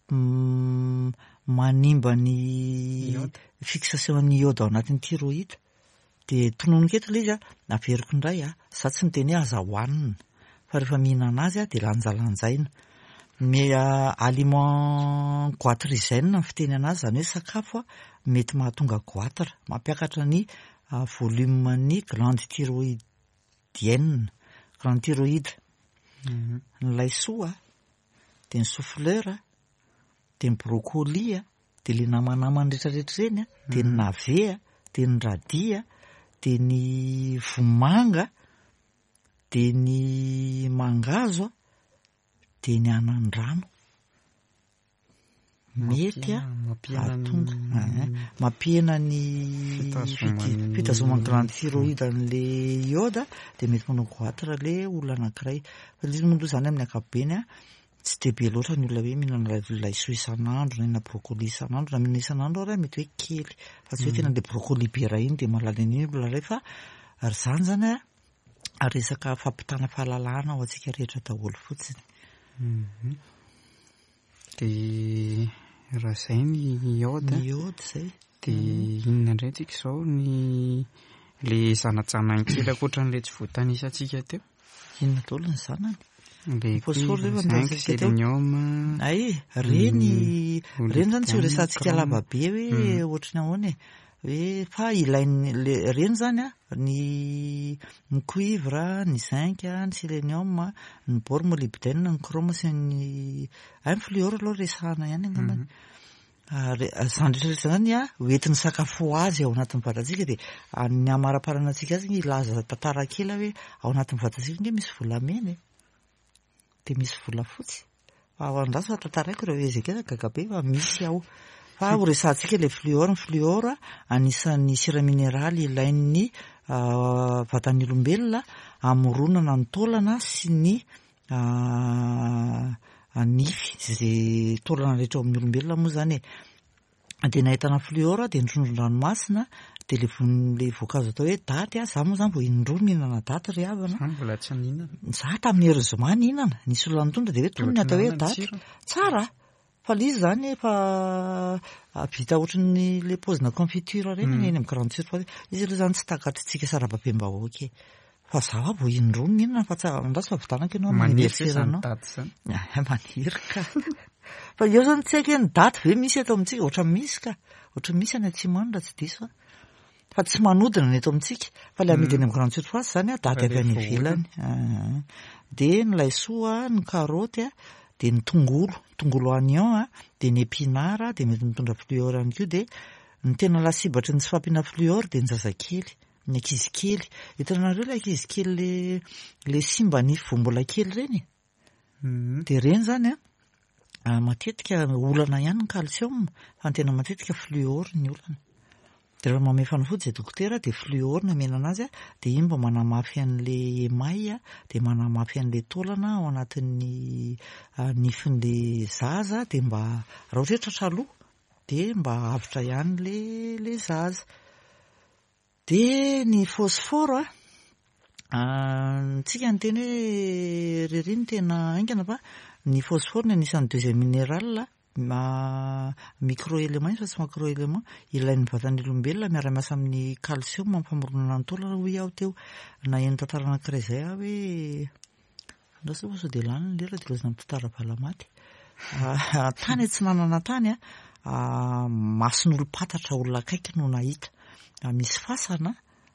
manimba ny fixation ny iode ao anatin'ny thyroïde. Dia tononiko eto ilay izy a averiko indray a za tsy miteny hoe aza hohanina fa rehefa mihinana azy a dia lanjalanjaina. Ny aliment goitrisaine ny fiteny anazy izany hoe sakafo mety mahatonga goitre mampiakatra ny volume ny glande thyroïdienne glande thyroïde. Ny laisoa dia ny souffleur dia ny brocoli dia ilay namanamany rehetrarehetra ireny dia ny navet dia ny radis dia ny vomanga dia ny mangazo dia ny anandrano. mety a atonga mampiena ny fitazoman'ny grande thyroïde an'le iode dia mety manao goitre le olona anankiray fa izy moa zany amin'ny ankapobeny a tsy de be loatra ny olona hoe mihinana laisoa isan'andro na brocoli isan'andro na mihinana isan'andro ary mety hoe kely fa tsy hoe tena le brocoli be raha iny dia mahalala an'iny olona ray fa ary zany zany a resaka fampitana fahalalana ao antsika rehetra daholo fotsiny. Dia raha izay ny iode ny iode izay dia inona indray tsika izao ny le zanajana kely ankoatran'ilay tsy voatanisantsika teo? Inona daholo ny zanany? Le zinc, sélénium. Ay, reny reny zany tsy ho resantsika lava be hoe ohatrany ahoana hoe fa ilainy reny zany a ny ny cuivre, ny zinc, ny sélénium, ny bore molybdène, ny chrome sy ny ay fluor aloha resahana ihany angambany. Zany rehetrarehetra zany a hoentin'ny sakafo azy ao anatin'ny vatantsika dia ny amaraparanantsika azy ny ilaza tantara kely hoe ao anatin'ny vatantsika nge misy volamena dia misy volafotsy ao andraso fa tantaraiko ireo ezekeza gagabe fa misy ao fa ho resantsika ilay fluor ny fluor anisan'ny sira mineraly ilain'ny vatan'ny olombelona amoronana ny taolana sy ny nify izay taolana rehetra ao amin'ny olombelona moa zany e dia nahitana fluor dia ny trondron-dranomasina dia le voankazo atao hoe daty a za moa zany vao indroa mihinana daty ry havana mbola tsy nihinana za tamin'ny hery zoma nihinana nisy olona nitondra dia hoe tonony atao hoe daty tsara fa lizy zany efa vita ohatran'ny le pozina confiture reny eny amin'ny grande surface izy aloha zany tsy takatritsika sarababem-bahoaka fa za vao indroa mihinana fa tsy andraso fa vitanako ianao manirysanao maniry ka fa eo zany tsy haiko hoe ny daty ve misy eto amintsika ohatra misy ka ohatra misy any atsimano raha tsy diso fa tsy manodina ny eto amintsika fa le amidy any amin'ny grande surface zany a daty avy any ivelany dia ny laisoa ny karoty a dia ny tongolo tongolo oignon a dia ny épinard dia mety mitondra fluor ihany koa dia ny tena lasibatry ny tsy fampiana fluor dia ny zazakely ny ankizy kely hitanareo le ankizy kely le le simba nify vao mbola kely reny dia reny zany a matetika olana ihany ny calcium fa ny tena matetika fluor ny olana dia raha manome fanafody izay dokotera dia fluor no amenana azy a dia iny mba manamafy an'le emay a dia manamafy an'le taolana ao anatin'ny nifin'le zaza dia mba raha ohatra hoe tratraloha dia mba avitra ihany le le zaza dia ny phosphore a ntsika ny teny hoe rery ny tena aingana fa ny phosphore ny anisan'ny deuxième minéral microélément fa tsy macroélément ilain'ny vatan'ny olombelona miara-miasa amin'ny calcium mampifamoronana ny taolana hoy aho teo na eny tantara anankiray izay aho hoe andraso fa sao dia lany ny lera dia lozina mitantara valamaty tany tsy nanana tany a mason'olo-patatra olona akaiky no nahita misy fasana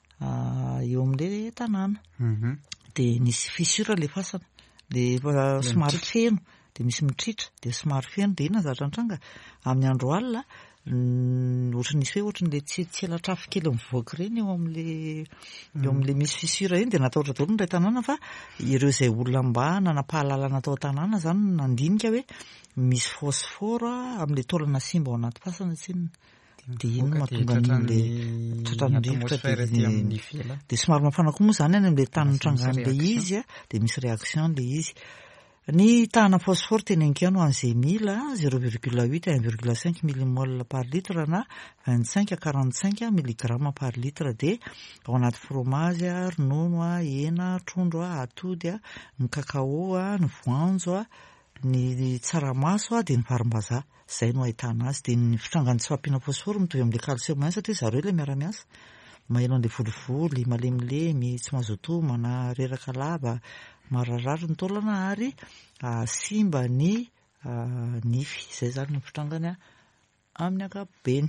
eo amin'ilay tanàna dia nisy fissure ilay fasana dia somary feno dia misy mitritra dia somary feno dia inona zavatra nitranga amin'ny andro alina ohatran'nisy hoe ohatran'ilay tselatrafo kely mivoaka ireny eo amin'le eo amin'le misy fissure iny dia natahotra daholo nyray tanàna fa ireo izay olona mba nanam-pahalalana tao tanàna zany nandinika hoe misy phosphore amin'ilay taolana simba ao anaty fasana tsinona dia iny mahatonga n'ilay tratranyrivotra dia somary mafana koa moa zany any amin'ilay tany nitrangan'ilay izy a dia misy réaction ilay izy ny tahana phosphore teneniko ihany ho an'izay mila zéro virgule huit à un virgule cinq millimol par litre na vingt-cinq à quarante-cinq milligrammes par litre dia ao anaty fromage a ronono a hena trondro a atody a ny cacao a ny voanjo a ny tsaramaso a dia ny varim-bazaha izay no ahitana azy dia ny fitrangany tsy fampiana phosphore mitovy amin'ilay calcium ihany satria zareo ilay miara-miasa maheno an'ilay volivoly malemilemy tsy mazoto mana reraka lava mararary ny taolana ary simba ny nify izay zany ny fitrangany amin'ny ankapobeny.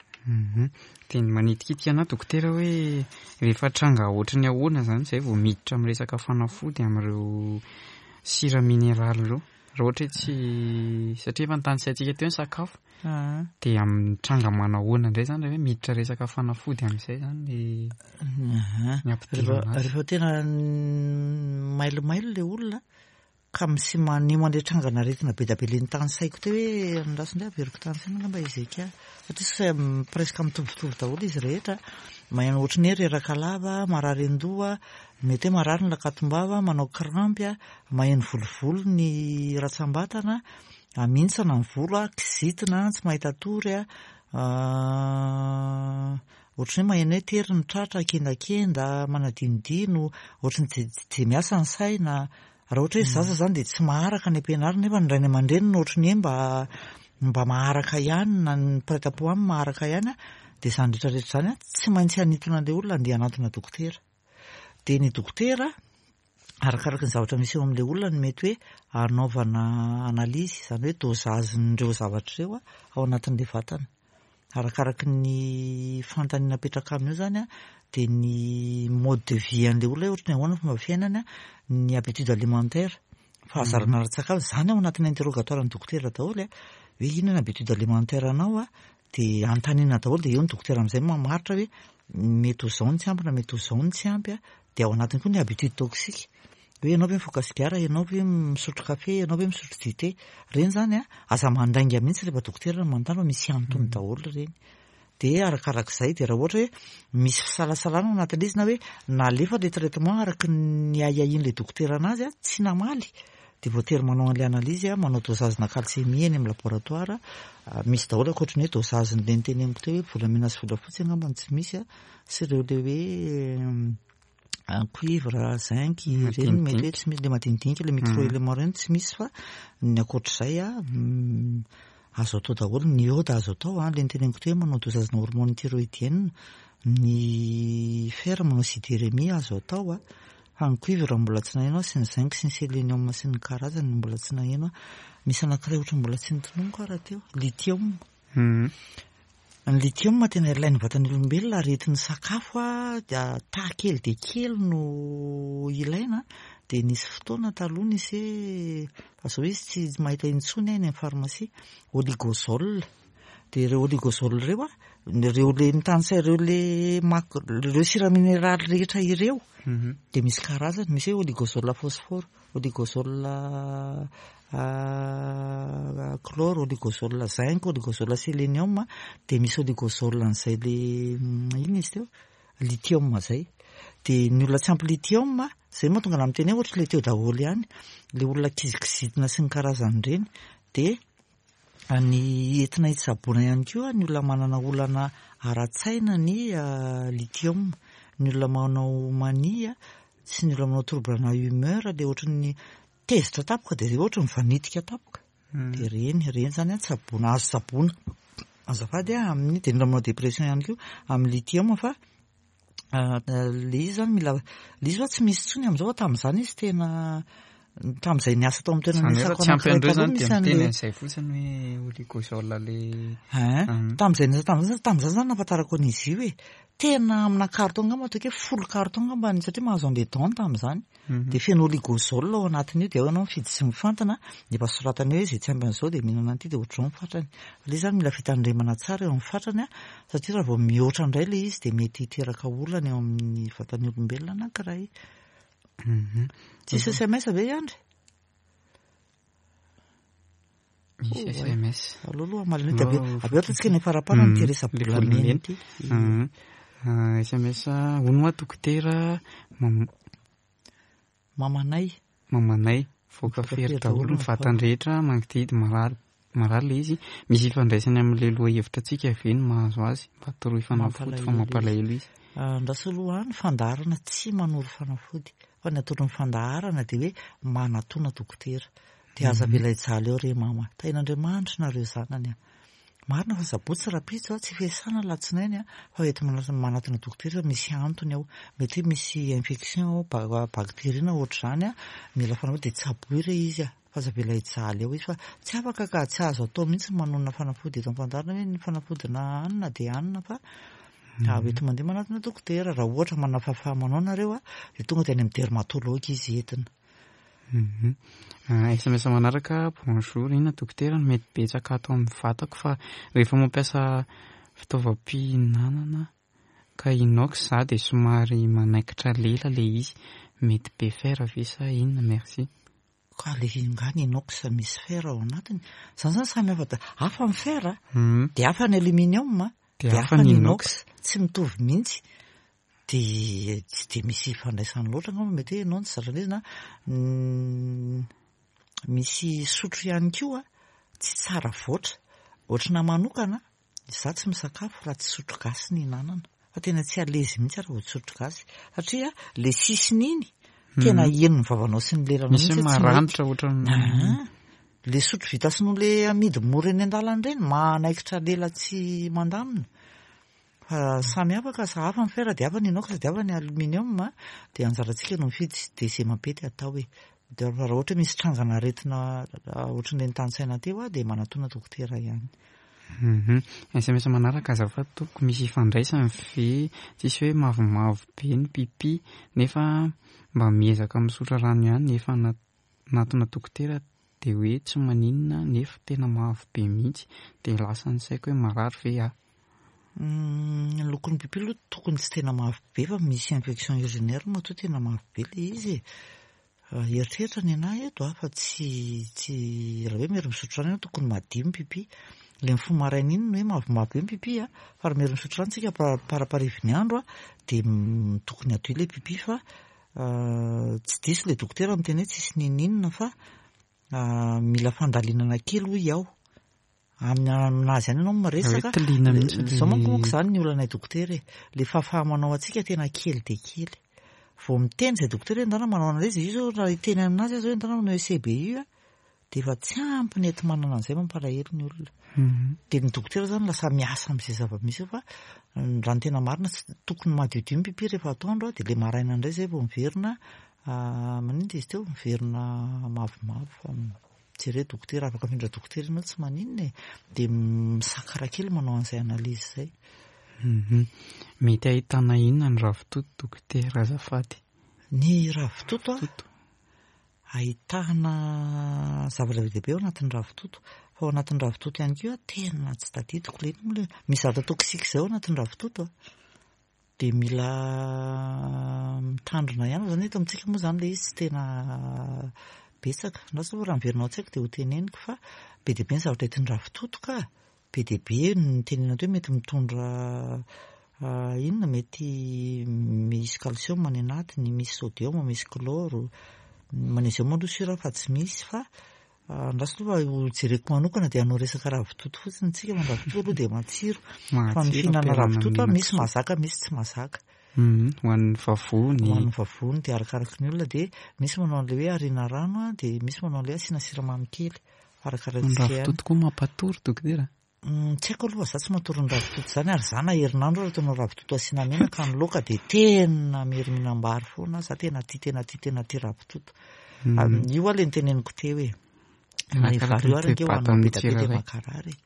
Dia ny manitikitika ana dokotera hoe rehefa tranga ohatra ny ahoana zany izay vao miditra amin'ny resaka fanafody amin'ireo sira mineraly ireo raha ohatra tsy satria efa nitany saintsika teo ny sakafo dia amin'ny tranga manahoana indray zany hoe miditra resaka fanafody amin'izay zany ny rehefa tena mailomailo ilay olona ka misy manimo an'ilay trangana aretina be da be le nytany saiko teo hoe nylasondray averiko tany saina mba izay satria presque mitovitovy daholo izy rehetra maheno ohatra ny hoe reraka lava marary andoha mety hoe marary ny lakatombava manao krampy maheno volovolo ny ratsambatana amintsana ny volo kizitina tsy mahita tory ohatra ny maheno hoe tery ny tratra kendakenda manadinodino ohatra ny je miasa ny saina raha ohatra hoe zaza zany dia tsy maharaka ny ampianarina nefa ny rainy aman-dreniny ohatra ny hoe mba mba maharaka ihany na ny piraitapo aminy maharaka ihany dia izany rehetrarehetra izany tsy maintsy hanitona an'ilay olona andeha hanatona dokotera dia ny dokotera arakaraka ny zavatra misy eo amin'ilay olona ny mety hoe anaovana analizy izany hoe dozazyn'ireo zavatra ireo ao anatin'ilay vatana arakaraka ny fantany napetraka amin'io zany a dia ny mode de vie an'ilay olona ohatra ny ahoana fomba fiainana ny habitude alimentaire fahazarana ara-tsakafo izany ao anatin'ny interrogatoire ny dokotera daholo hoe inona ny habitude alimentaire anao a dia antanina daholo dia eo ny dokotera amin'izay mamaritra hoe mety ho izao ny tsy ampy na mety ho izao ny tsy ampy a dia ao anatiny koa ny habitude toxique hoe ianao ve mifoka sigara ianao ve misotro kafe ianao ve misotro dite reny zany a aza mandainga mihitsy rehefa dokotera manontany fa misy antony daholo reny dia arakarak'izay dia raha ohatra hoe misy fisalasalana ao anatin'ilay izy na hoe nalefa le traitement araka ny aiain'ilay dokotera anazy a tsy namaly dia voatery manao an'ilay analizy a manao dosazina calcémie eny amin'ny laboratoire misy daholo ankoatra ny hoe dosaziny le nyteneniko teo hoe volamena sy volafotsy angamba ny tsy misy a sy ireo le hoe cuivre zinc ireny mety hoe tsy misy le madinidinika le microélément reny tsy misy fa ny ankoatr'izay a azo atao daholo ny ioda azo atao a le nyteneniko teo hoe manao dosazina hormone thyroïdienne ny fer manao sidérémie azo atao a fa ny cuivre mbola tsy naheno sy ny zinc sy ny sélénium sy ny karazany mbola tsy naheno misy anankiray ohatra mbola tsy nitononiko raha teo lithium ny lithium tena ilain'ny vatan'ny olombelona aretin'ny sakafo a dia tahakely dia kely no ilaina dia nisy fotoana taloha nisy hoe azao izy tsy mahita intsony any amin'ny pharmacie oligosol dia ireo oligosol ireo a ireo le mitanysa ireo le ireo sira mineraly rehetra ireo dia misy karazany misy hoe oligosol phosphore oligosol chlore oligosol zinc oligosol sélénium dia misy oligosol an'izay le iny izy teo lithium zay dia ny olona tsy ampy lithium izay moa tonga na miteny hoe ohatra le teo daholo ihany le olona kizikizitina sy ny karazany ireny dia ny entina hitsaboana ihany koa ny olona manana olana ara-tsaina ny lithium ny olona manao mania sy ny olona manao troublena humeur dia ohatra ny tezitra tapoka dia ohatra mivanitika tapoka dia reny reny zany a tsaboana azo tsaboana azafady a amin'ny dia ny olona manao dépression ihany koa amin'ny lithium fa le izy zany mila le izy fa tsy misy tsony amin'izao tamin'izany izy tena tamin'izay niasa tao amin'ny toerana nisako anankiray taloha misy an'le izay fotsiny hoe oligosol le tamin'izay niasa tamin'izany tamin'izany zany nahafantarako an'izy io hoe tena amina carton ngamba toa ke folo carton ngamba ny satria mahazo an'le don tamin'izany dia feno oligosol ao anatin'io dia ao ianao mifidy sy mifantana dia efa soratany hoe izay tsy ampy an'izao dia mihinana an'ity dia ohatr'izao ny fatrany le zany mila fitandremana tsara eo amin'ny fatrany a satria raha vao mihoatra indray le izy dia mety hiteraka olana eo amin'ny vatan'ny olombelona anankiray tsisy S M S ve iandry misy S M S alohaloha malinety avy avy ohatra tsika ny farapara ny teresabolamena ity S M S hono a dokotera mamanay mamanay voaka fery daholo ny vatany rehetra manodidy marary marary le izy misy ifandraisany amin'le loha hevitra antsika avy ny mahazo azy mba toroy fanafody fa mampalahelo izy andraso aloha ny fandaharana tsy manoro fanafody fa ny atoro ny fandaharana dia hoe manatona dokotera dia aza velaijaly eo re mama tain'Andriamanitra nareo zanany a marina fa sabotsy rapitso a tsy fiasana latsinainy a fa ety manatona dokotera misy antony ao mety hoe misy infection ao bakterina ohatra izany a mila fanafody dia tsaboy re izy a fa aza velaijaly eo izy fa tsy afaka ka tsy azo atao mihitsy manonona fanafody eto ampandarina hoe ny fanafodina anina dia anina fa avy eto mandeha manatona dokotera raha ohatra manafahafaha manao nareo a dia tonga dia any amin'ny dermatologue izy entina S M S manaraka bonjour ina dokotera no mety betsaka ato amin'ny vatako fa rehefa mampiasa fitaovam-pihinanana ka inox za dia somary manaikitra lela le izy mety be fer ve sa inona merci ka le ngany inox misy fer ao anatiny zany zany samy hafa hafa ny fer dia hafa ny aluminium dia hafa ny inox tsy mitovy mihitsy dia tsy dia misy fandraisany loatra angamba mety hoe ianao ny zatra an'izy na misy sotro ihany koa tsy tsara voatra ohatrana manokana za tsy misakafo raha tsy sotro gasy ny hinanana fa tena tsy alezy mihitsy raha vao sotro gasy satria le sisiny iny tena eno ny vavanao sy ny lerana misy maranitra ohatran'ny le sotro vita sy no le amidy mora eny an-dalana ireny manaikitra lela tsy mandamina fa samy hafa ka sa hafa ny fer dia hafa ny inox dia hafa ny aluminium dia anjarantsika no mifidy dia izay mampety atao hoe dia raha ohatra misy trangana aretina ohatran'ireny tany-tsaina teo dia manatona dokotera ihany. S M S manaraka azafady tompoko misy ifandraisany ve tsisy hoe mavomavo be ny pipi nefa mba miezaka misotra rano ihany nefa natona dokotera dia hoe tsy maninona nefa tena mavo be mihitsy dia lasa ny saiko hoe marary ve ah ny lokon'ny pipi aloha tokony tsy tena mavo be fa misy infection urinaire moa toa tena mavo be le izy eritreritra ny anahy eto fa tsy tsy raha hoe miery misotro rano tokony madio ny pipi le mifoha maraina iny no hoe mavomavo be ny pipi fa raha miery misotro rano tsika paraparivy andro dia tokony adio le pipi fa tsy diso le dokotera miteny hoe tsisy nininona fa mila fandalinana kely hoy aho aminazy ihany ianao miresaka zao manko zany ny olanay dokotera le fahafahamanao antsika tena kely dia kely vao miteny izay dokotera hoe ndana manao an'izay izy io raha hiteny aminazy azy hoe ndana manao C B U dia efa tsy ampy nety manana an'izay mampalahelo ny olona dia ny dokotera zany lasa miasa amin'izay zava-misy fa raha ny tena marina tokony madiodio ny pipi rehefa atoandro dia le maraina indray izay vao miverina manino dia izy teo miverina mavomavo fa jereo dokotera afaka mifindra dokotera ianao tsy maninona dia misakara kely manao an'izay analizy izay. Mety ahitana inona ny ravitoto dokotera azafady? Ny ravitoto ahitana zavatra be dia be ao anatin'ny ravitoto fa ao anatin'ny ravitoto ihany koa tena tsy tadidiko le misy zavatra toksika izay ao anatin'ny ravitoto dia mila mitandrina ihany zany eto amintsika moa zany le izy tsy tena betsaka nasa raha miverinao tsy haiko dia ho teneniko fa be dia be ny zavatra hitin'ny ravitoto ka be dia be ny tenenana hoe mety mitondra inona mety misy calcium any anatiny misy sodium misy chlore magnesium aloha sira fa tsy misy fa andraso aloha ho jereko manokana dia hanao resaka ravitoto fotsiny tsika fa ny ravitoto aloha dia matsiro fa ny fihinana ravitoto misy mazaka misy tsy mazaka ho an'ny vavony ho an'ny vavony dia arakaraka ny olona dia misy manao an'ilay hoe ariana rano dia misy manao an'ilay asiana siramamy kely arakaraka ny ravitoto koa mampatory dokotera tsy haiko aloha za tsy matory ny ravitoto izany ary za na herinandro raha ataonao ravitoto asiana menaka ny laoka dia tena miherinambary foana za tena tia tena tia tena tia ravitoto io aho le niteneniko teo hoe vary io ary ke hoanina betapeta makarary.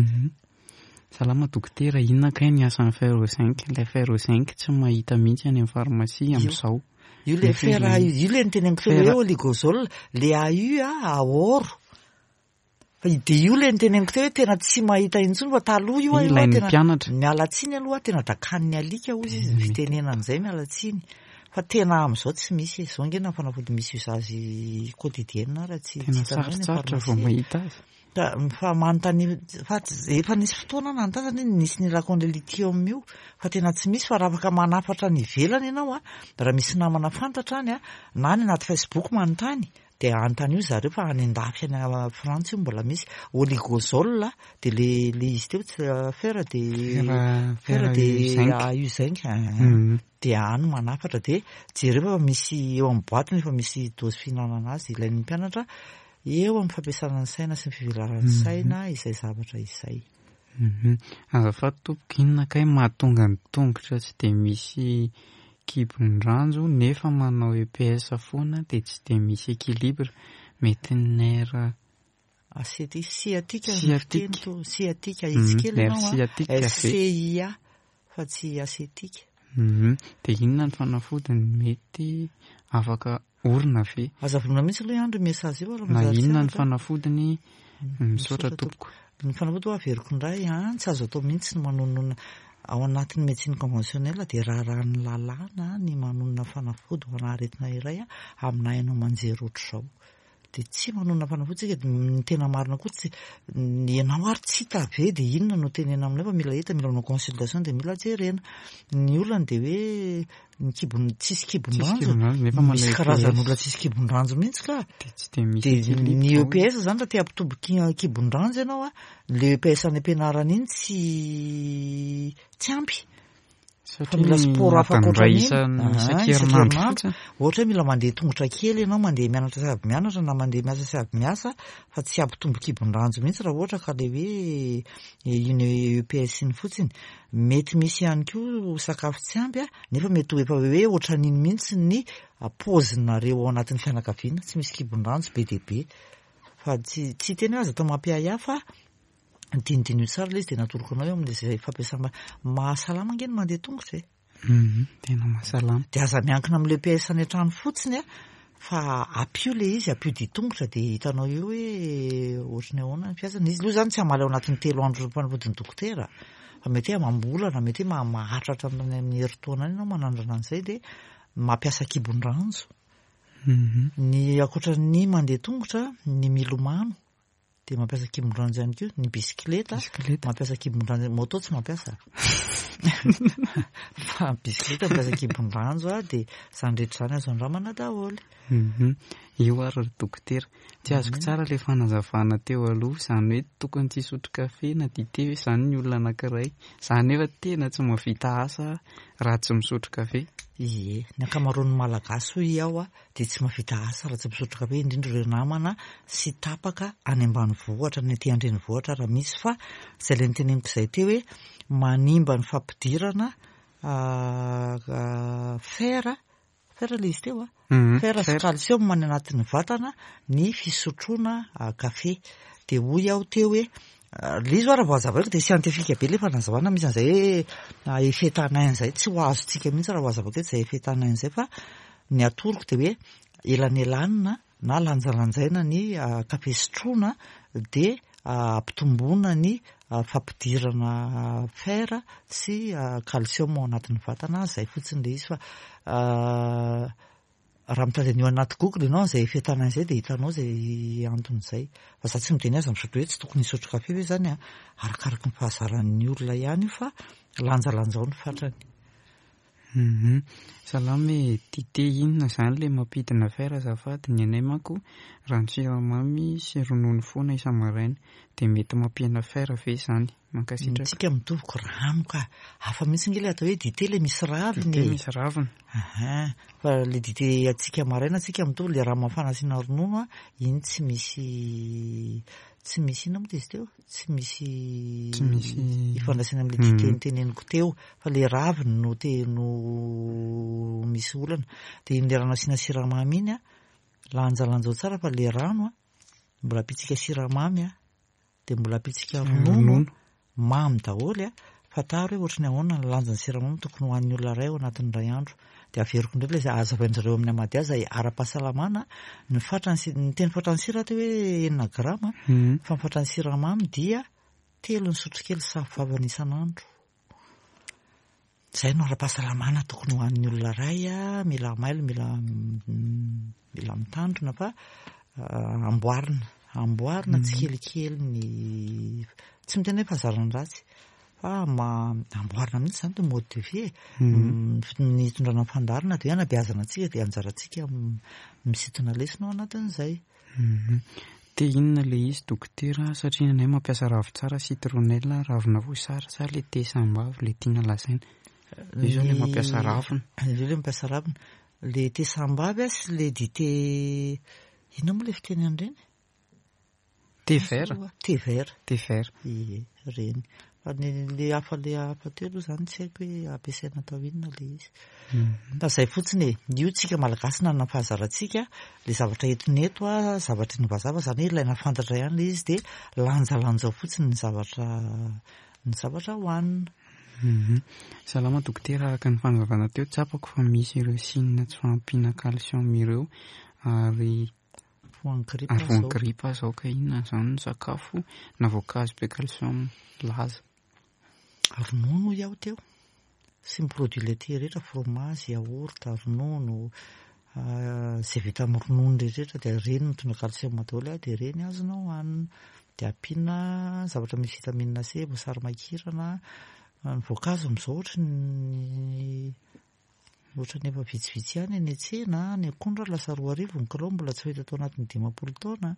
Salama dokotera, inona kay ny asan'ny fer au zinc? Ilay fer au zinc tsy mahita mihitsy any amin'ny farmasia amin'izao. Io le fer io le niteneniko teo hoe oligozole le A U a oro dia io le niteneniko teo hoe tena tsy mahita intsony fa taloha io ilain'ny mpianatra mialatsiny aloha tena dakan'ny alika hozy izy fitenenan'izay mialatsiny fa tena amin'izao tsy misy izao ngena fanafody misy usazy quotidienne raha tsy tena sarotsarotra vao mahita azy fa manontany fa efa nisy fotoana nanontany nisy ny racondelitium io fa tena tsy misy fa raha afaka manafatra ny ivelany ianao raha misy namana fantatra any na ny anaty Facebook manontany dia anontany io zareo fa any an-dafy any Frantsa io mbola misy oligozole dia le le izy teo fer dia fer dia A U zinc dia any manafatra dia jereo fa misy eo amin'ny boatiny efa misy dosy fihinanana azy ilain'ny mpianatra eo amin'ny fampiasana ny saina sy ny fivelaran'ny saina izay zavatra izay. Azafady tompoko, inona kay mahatonga ny tongotra tsy dia misy kibon-dranjo nefa manao E P S foana dia tsy dia misy équilibre mety nerf sciatique sciatique sciatique izy kely ianao C I A fa tsy asciatique. Dia inona ny fanafodiny mety afaka orina ve? Azavona mihitsy aloha andro message io na inona ny fanafodiny misaotra tompoko? Ny fanafody ho averiko indray tsy azo atao mihitsy ny manonona ao anatin'ny médecine conventionnelle dia raharahany lalàna ny manonona fanafody ho ana aretina iray aminay ianao manjery ohatr'izao dia tsy manona fanafotsika ny tena marina koa tsy ianao ary tsy hita be dia inona no tenena aminay fa mila hita mila manao consultation dia mila jerena ny olona dia hoe ny kibony tsisy kibon-dranjo misy karazan'olona tsisy kibon-dranjo mihitsy ka dia ny E P S zany raha te hampitombo kibon-dranjo ianao a le E P S any am-pianarana iny tsy tsy ampy fa mila sport hafa isan-kerinandro ohatra hoe mila mandeha tongotra kely ianao mandeha mianatra sy avy mianatra na mandeha miasa sy avy miasa fa tsy hampitombo kibon-dranjo mihitsy raha ohatra ka le hoe iny E P S iny fotsiny mety misy ihany koa sakafo tsy ampy a nefa mety efa hoe ohatra n'iny mihitsy ny paozinareo ao anatin'ny fianakaviana tsy misy kibon-dranjo be dia be fa tsy tsy teny aza atao mampiahiahy dinidininio tsara ilay izy dia natoroko anao eo amin'izay fampiasana mahasalama angeny mandeha tongotra e. Tena mahasalama. Dia aza miankina amin'ilay E P S any an-trano fotsiny a fa ampio ilay izy ampio dia-tongotra dia hitanao eo hoe ohatrany ahoana ny fiasana izy aloha zany tsy hamaly ao anatin'ny telo andro mpanafodin'ny dokotera fa mety hoe mambolana mety hoe mahatratra amin'ny herintaona any ianao manandrana an'izay dia mampiasa kibon-dranjo. Ny ankoatran'ny mandeha tongotra ny milomano dia mampiasa kibon-dranjo ihany koa ny bisikileta mampiasa kibon-dranjo moto tsy mampiasa fa bisikileta mampiasa kibon-dranjo a dia izany rehetra izany azo andramana daholo. Io ary dokotera tsy azoko tsara ilay fanazavana teo aloha izany hoe tokony tsy hisotro kafe na dite hoe izany ny olona anankiray izany nefa tena tsy mahavita asa raha tsy misotro kafe. Ie, ny ankamaroan'ny malagasy hoy aho a dia tsy mahavita asa raha tsy misotro kafe indrindra ireo namana sy tapaka any ambanivohitra ny aty andrenivohitra raha misy fa izay ilay noteneniko izay teo hoe manimba ny fampidirana fera fera ilay izy teo a fera sy calcium any anatin'ny vatana ny fisotroana kafe dia hoy aho teo hoe le izy raha voazavaiko dia siantifika be ilay fanazavana misy an'izay hoe effet tanain izay tsy ho azontsika mihitsy raha voazavaiko hoe izay effet tanain izay fa ny atoroko dia hoe elanelanina na lanjalanjaina ny kafe sotroina dia ampitomboana ny fampidirana fera sy calcium ao anatin'ny vatana izay fotsiny ilay izy fa raha mitady an'io anaty google ianao izay effet tanain izay dia hitanao izay anton'izay fa za tsy miteny azy misotro hoe tsy tokony hisotro kafe hoe zany a arakaraky ny fahazaran'ny olona ihany io fa lanjalanjao ny fatrany. Salama dite inona izany ilay mampidina fera azafady ny anay manko rano siramamy sy ronono foana isa-maraina dia mety mampihana fera ve izany mankasitraka. Tsika mitoviko rano ka hafa mihitsy nge ilay atao hoe dite ilay misy raviny. Dite misy raviny. Fa ilay dite atsika maraina tsika mitovy ilay rano mafana asiana ronono a iny tsy misy tsy misy ina moa dia izy teo tsy misy tsy misy ifandraisana amin'ilay dite noteneniko teo fa ilay raviny no teno misy olana dia ilay rano asiana siramamy iny a lanjalanjao tsara fa ilay rano a mbola ampitsika siramamy a dia mbola ampitsika ronono mamy daholo a fa taro hoe ohatrany ahoana ny lanjan'ny siramamy tokony ho an'ny olona iray ao anatin'ny iray andro dia averiko indray ilay azavain'izareo amin'ny amadiaza ara-pahasalamana ny fatrany ny teny fatrany sira teo hoe enina grama fa ny fatrany siramamy dia telo ny sotrokely safivavana isan'andro. Izay no ara-pahasalamana tokony ho an'ny olona iray a mila mailo mila mila mitandrina fa amboarina amboarina tsy kelikely ny tsy miteny hoe fahazarana ratsy fa amboarina mihitsy izany dia mode de vie ny hitondrana fandarina dia anabeazana antsika dia anjarantsika misintona lesona ao anatin'izay. Dia inona ilay izy dokotera satria nanay mampiasa ravin-tsara citronella ravina voasary sa ilay tesambavy ilay tiana lasaina io zao ilay mampiasa ravina. Io ilay mampiasa ravina ilay tesambavy sy ilay dite inona moa ilay fiteny an'ireny? Thé vert. Thé vert. Thé vert. Ie, ireny. Fa ilay hafa ilay hafa teo aloha izany tsy haiko hoe ampiasaina atao inona ilay izy. Fa izay fotsiny e, io tsika malagasy nanana fahazarantsika ilay zavatra entineto a zavatra ny vazava izany hoe ilaina fantatra ihany ilay izy dia lanjalanjao fotsiny ny zavatra ny zavatra hohanina. Salama dokotera araka ny fanazavana teo tsapako fa misy ireo sinina tsy fampiana calcium ireo ary voan-gripa gripa izao ka inona izany ny sakafo na voankazo be calcium laza. Ronono iaho teo sy ny produit laitier rehetra fromage, yaourt, ronono izay vita amin'ny ronono rehetrarehetra dia reny mitondra calcium daholo dia reny azonao hohanina. Dia ampiana zavatra misy vitamine C, voasary makirana, ny voankazo amin'izao ohatra ny ohatra ny efa vitsivitsy ihany ny tsena, ny akondro lasa roa arivo ny kilao mbola tsy fahita tao anatin'ny dimampolo taona.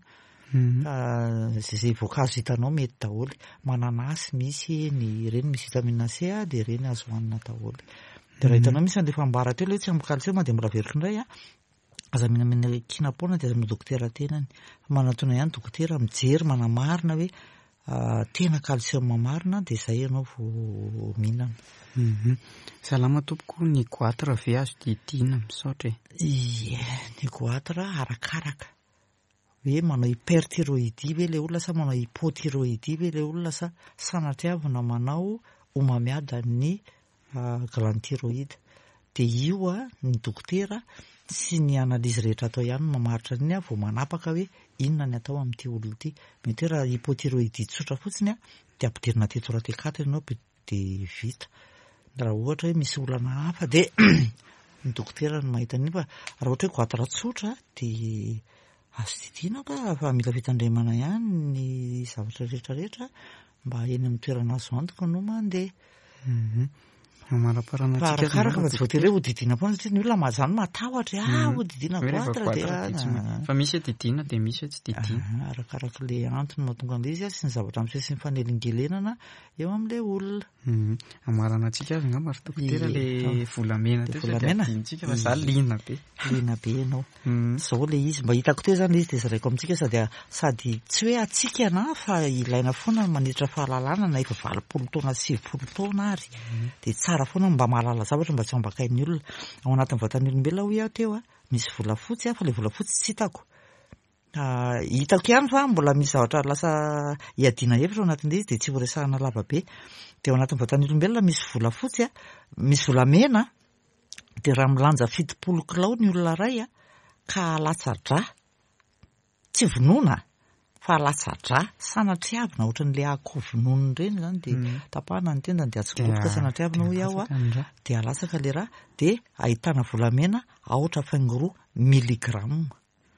Izay izay voankazo hitanao mety daholo. Mananasy misy, ny reny misy vitamine C dia reny azo hohanina daholo. Dia raha hitanao misy an'ilay fambara teo ilay tsy ampy calcium dia mbola averiko indray a. Aza mihinamina kinapaona dia aza amin'ny dokotera tenany. Manatona ihany dokotera mijery manamarina hoe tena calcium marina dia izay ianao vao mihinana. Salama tompoko ny goatra ve azo didina misaotra e? Ie, ny goatra arakaraka. Hoe manao hyperthyroïdie ve ilay olona sa manao hypothyroïdie ve ilay olona sa sanatiavina manao homamiada ny glande thyroïde. Dia io a ny dokotera sy ny analizy rehetra atao ihany mamaritra ny vao manapaka hoe inona ny atao amin'ity olona ity. Mety hoe raha hypothyroïdie tsotra fotsiny a dia ampidirina tetora T quatre ianao dia vita. Raha ohatra hoe misy olana hafa dia ny dokotera no mahita an'iny. Fa raha ohatra hoe goatra tsotra dia azo didina ka fa mila fitandremana ihany ny zavatra rehetrarehetra mba eny amin'ny toerana azo antoka no mandeha. Maraparanatsika arakaraka fa tsy voatery hoe ho didina foana satria ny olona mazany matahotra ah ho didina goatra dia fa misy didina dia misy tsy didina. Arakaraka le antony mahatonga an'ilay izy sy ny zavatra amin'ny sy fanelingelenana eo amin'ilay olona. Amaranantsika azy angamba ry dokotera le volamena teo satria adintsika fa za lina be. Lina be ianao. Izao le izy mba hitako teo zany le izy dia zaraiko amintsika sady sady tsy hoe atsika na fa ilaina foana manitra fahalalana na efa valopolo taona sivifolo taona ary dia tsara foana mba mahalala zavatra mba tsy ambakain'ny olona. Ao anatin'ny vatan'ny olombelona hoy aho teo a misy volafotsy fa le volafotsy tsy hitako. Hitako ihany fa mbola misy zavatra lasa hiadiana hevitra ao anatin'ilay izy dia tsy ho resahana lava be. Dia ao anatin'ny vatan'ny olombelona misy volafotsy a, misy volamena dia raha milanja fitopolo kilao ny olona ray a ka latsa-dra tsy vonoina fa latsa-dra sanatriavina ohatran'ilay akoho vonoina ireny izany dia tapahana ny tendany dia atsikotoka sanatriavina hoy aho a dia alatsaka ilay raha dia ahitana volamena aotra faingo roa miligrama.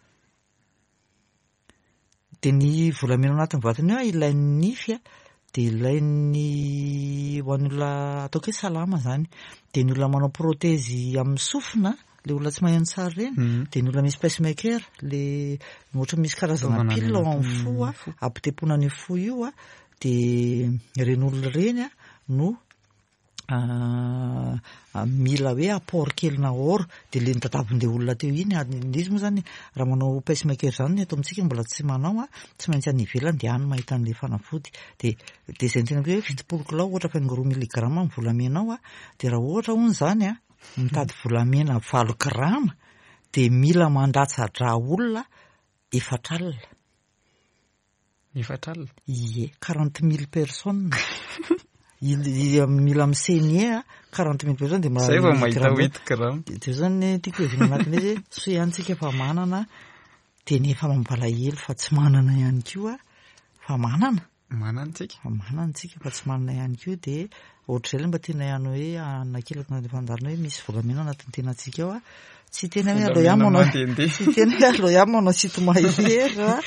Dia ny volamena ao anatin'ny vatany eo ilain'ny nify a dia ilain'ny ho an'ny olona ataoko hoe salama izany. Dia ny olona manao protezy amin'ny sofina le olona tsy maheno tsara ireny dia ny olona misy pacemaker le ohatra misy karazana pile ao amin'ny fo a ampitepona ny fo io a dia ireny olona ireny a no mila hoe apport kelina or dia le nitatavin'ilay olona teo iny. Izy moa zany raha manao pacemaker izany eto amintsika mbola tsy manao a tsy maintsy any ivelany dia any mahita an'ilay fanafody. Dia dia izay ny tena hoe fitopolo kilao ohatra faingo roa miligrama amin'ny volamena ao a dia raha ohatra hono izany a mitady volamena valo grama dia mila mandratsa-dra olona efatra alina. Efatra alina? Ie, quarante mille personnes. Mila misenia quarante mille personnes dia zay vao mahita huit grama. Dia zany tiako hevina anatin'izy hoe so ihany tsika fa manana dia nefa mampalahelo fa tsy manana ihany koa fa manana. Manana tsika. Fa manana tsika fa tsy manana ihany koa dia ohatr'izay mba tena ihany hoe anakilaka na fandarina hoe misy volamena anatin'ny tenantsika ao a tsy tena hoe alo ihany manao tsy tena hoe alo ihany manao sitomahery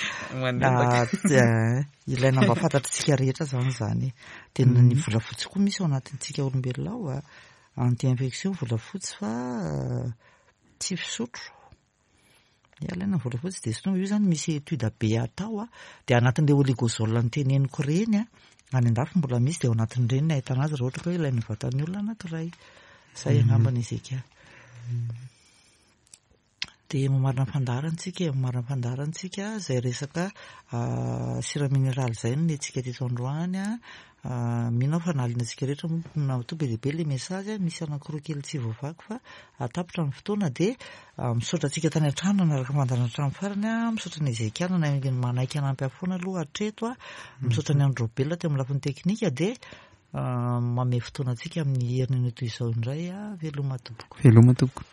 ilaina mba fantatritsika rehetra zany zany. Tena ny volafotsy koa misy ao anatintsika olombelona ao a anti-infection volafotsy fa tsy fisotro. Ilaina ny volafotsy dia sinoa io zany misy étude be atao a dia anatin'ilay oligozole ny teneniko ireny a any andafy mbola misy dia ao anatin'ireny ny ahitana azy raha ohatra ka hoe ilain'ny vatan'ny olona anankiray. Izay angambany izika. Dia mamarina fandarantsika mamarina fandarantsika izay resaka sira mineraly izay no antsika teto androany a. Mino aho fa nahaliana antsika rehetra na to be lehibe ilay mesazy misy anankiroa kely tsy voavaky fa atapotra ny fotoana dia misaotra antsika tany an-trano naraka mandana trano farany a misaotra ny Ezekiana na manaiky anampy afoana aloha hatreto a misaotra ny Androbelona teo amin'ny lafiny teknika dia manome fotoana antsika amin'ny herinana toy izao indray a veloma tompoko. Veloma tompoko.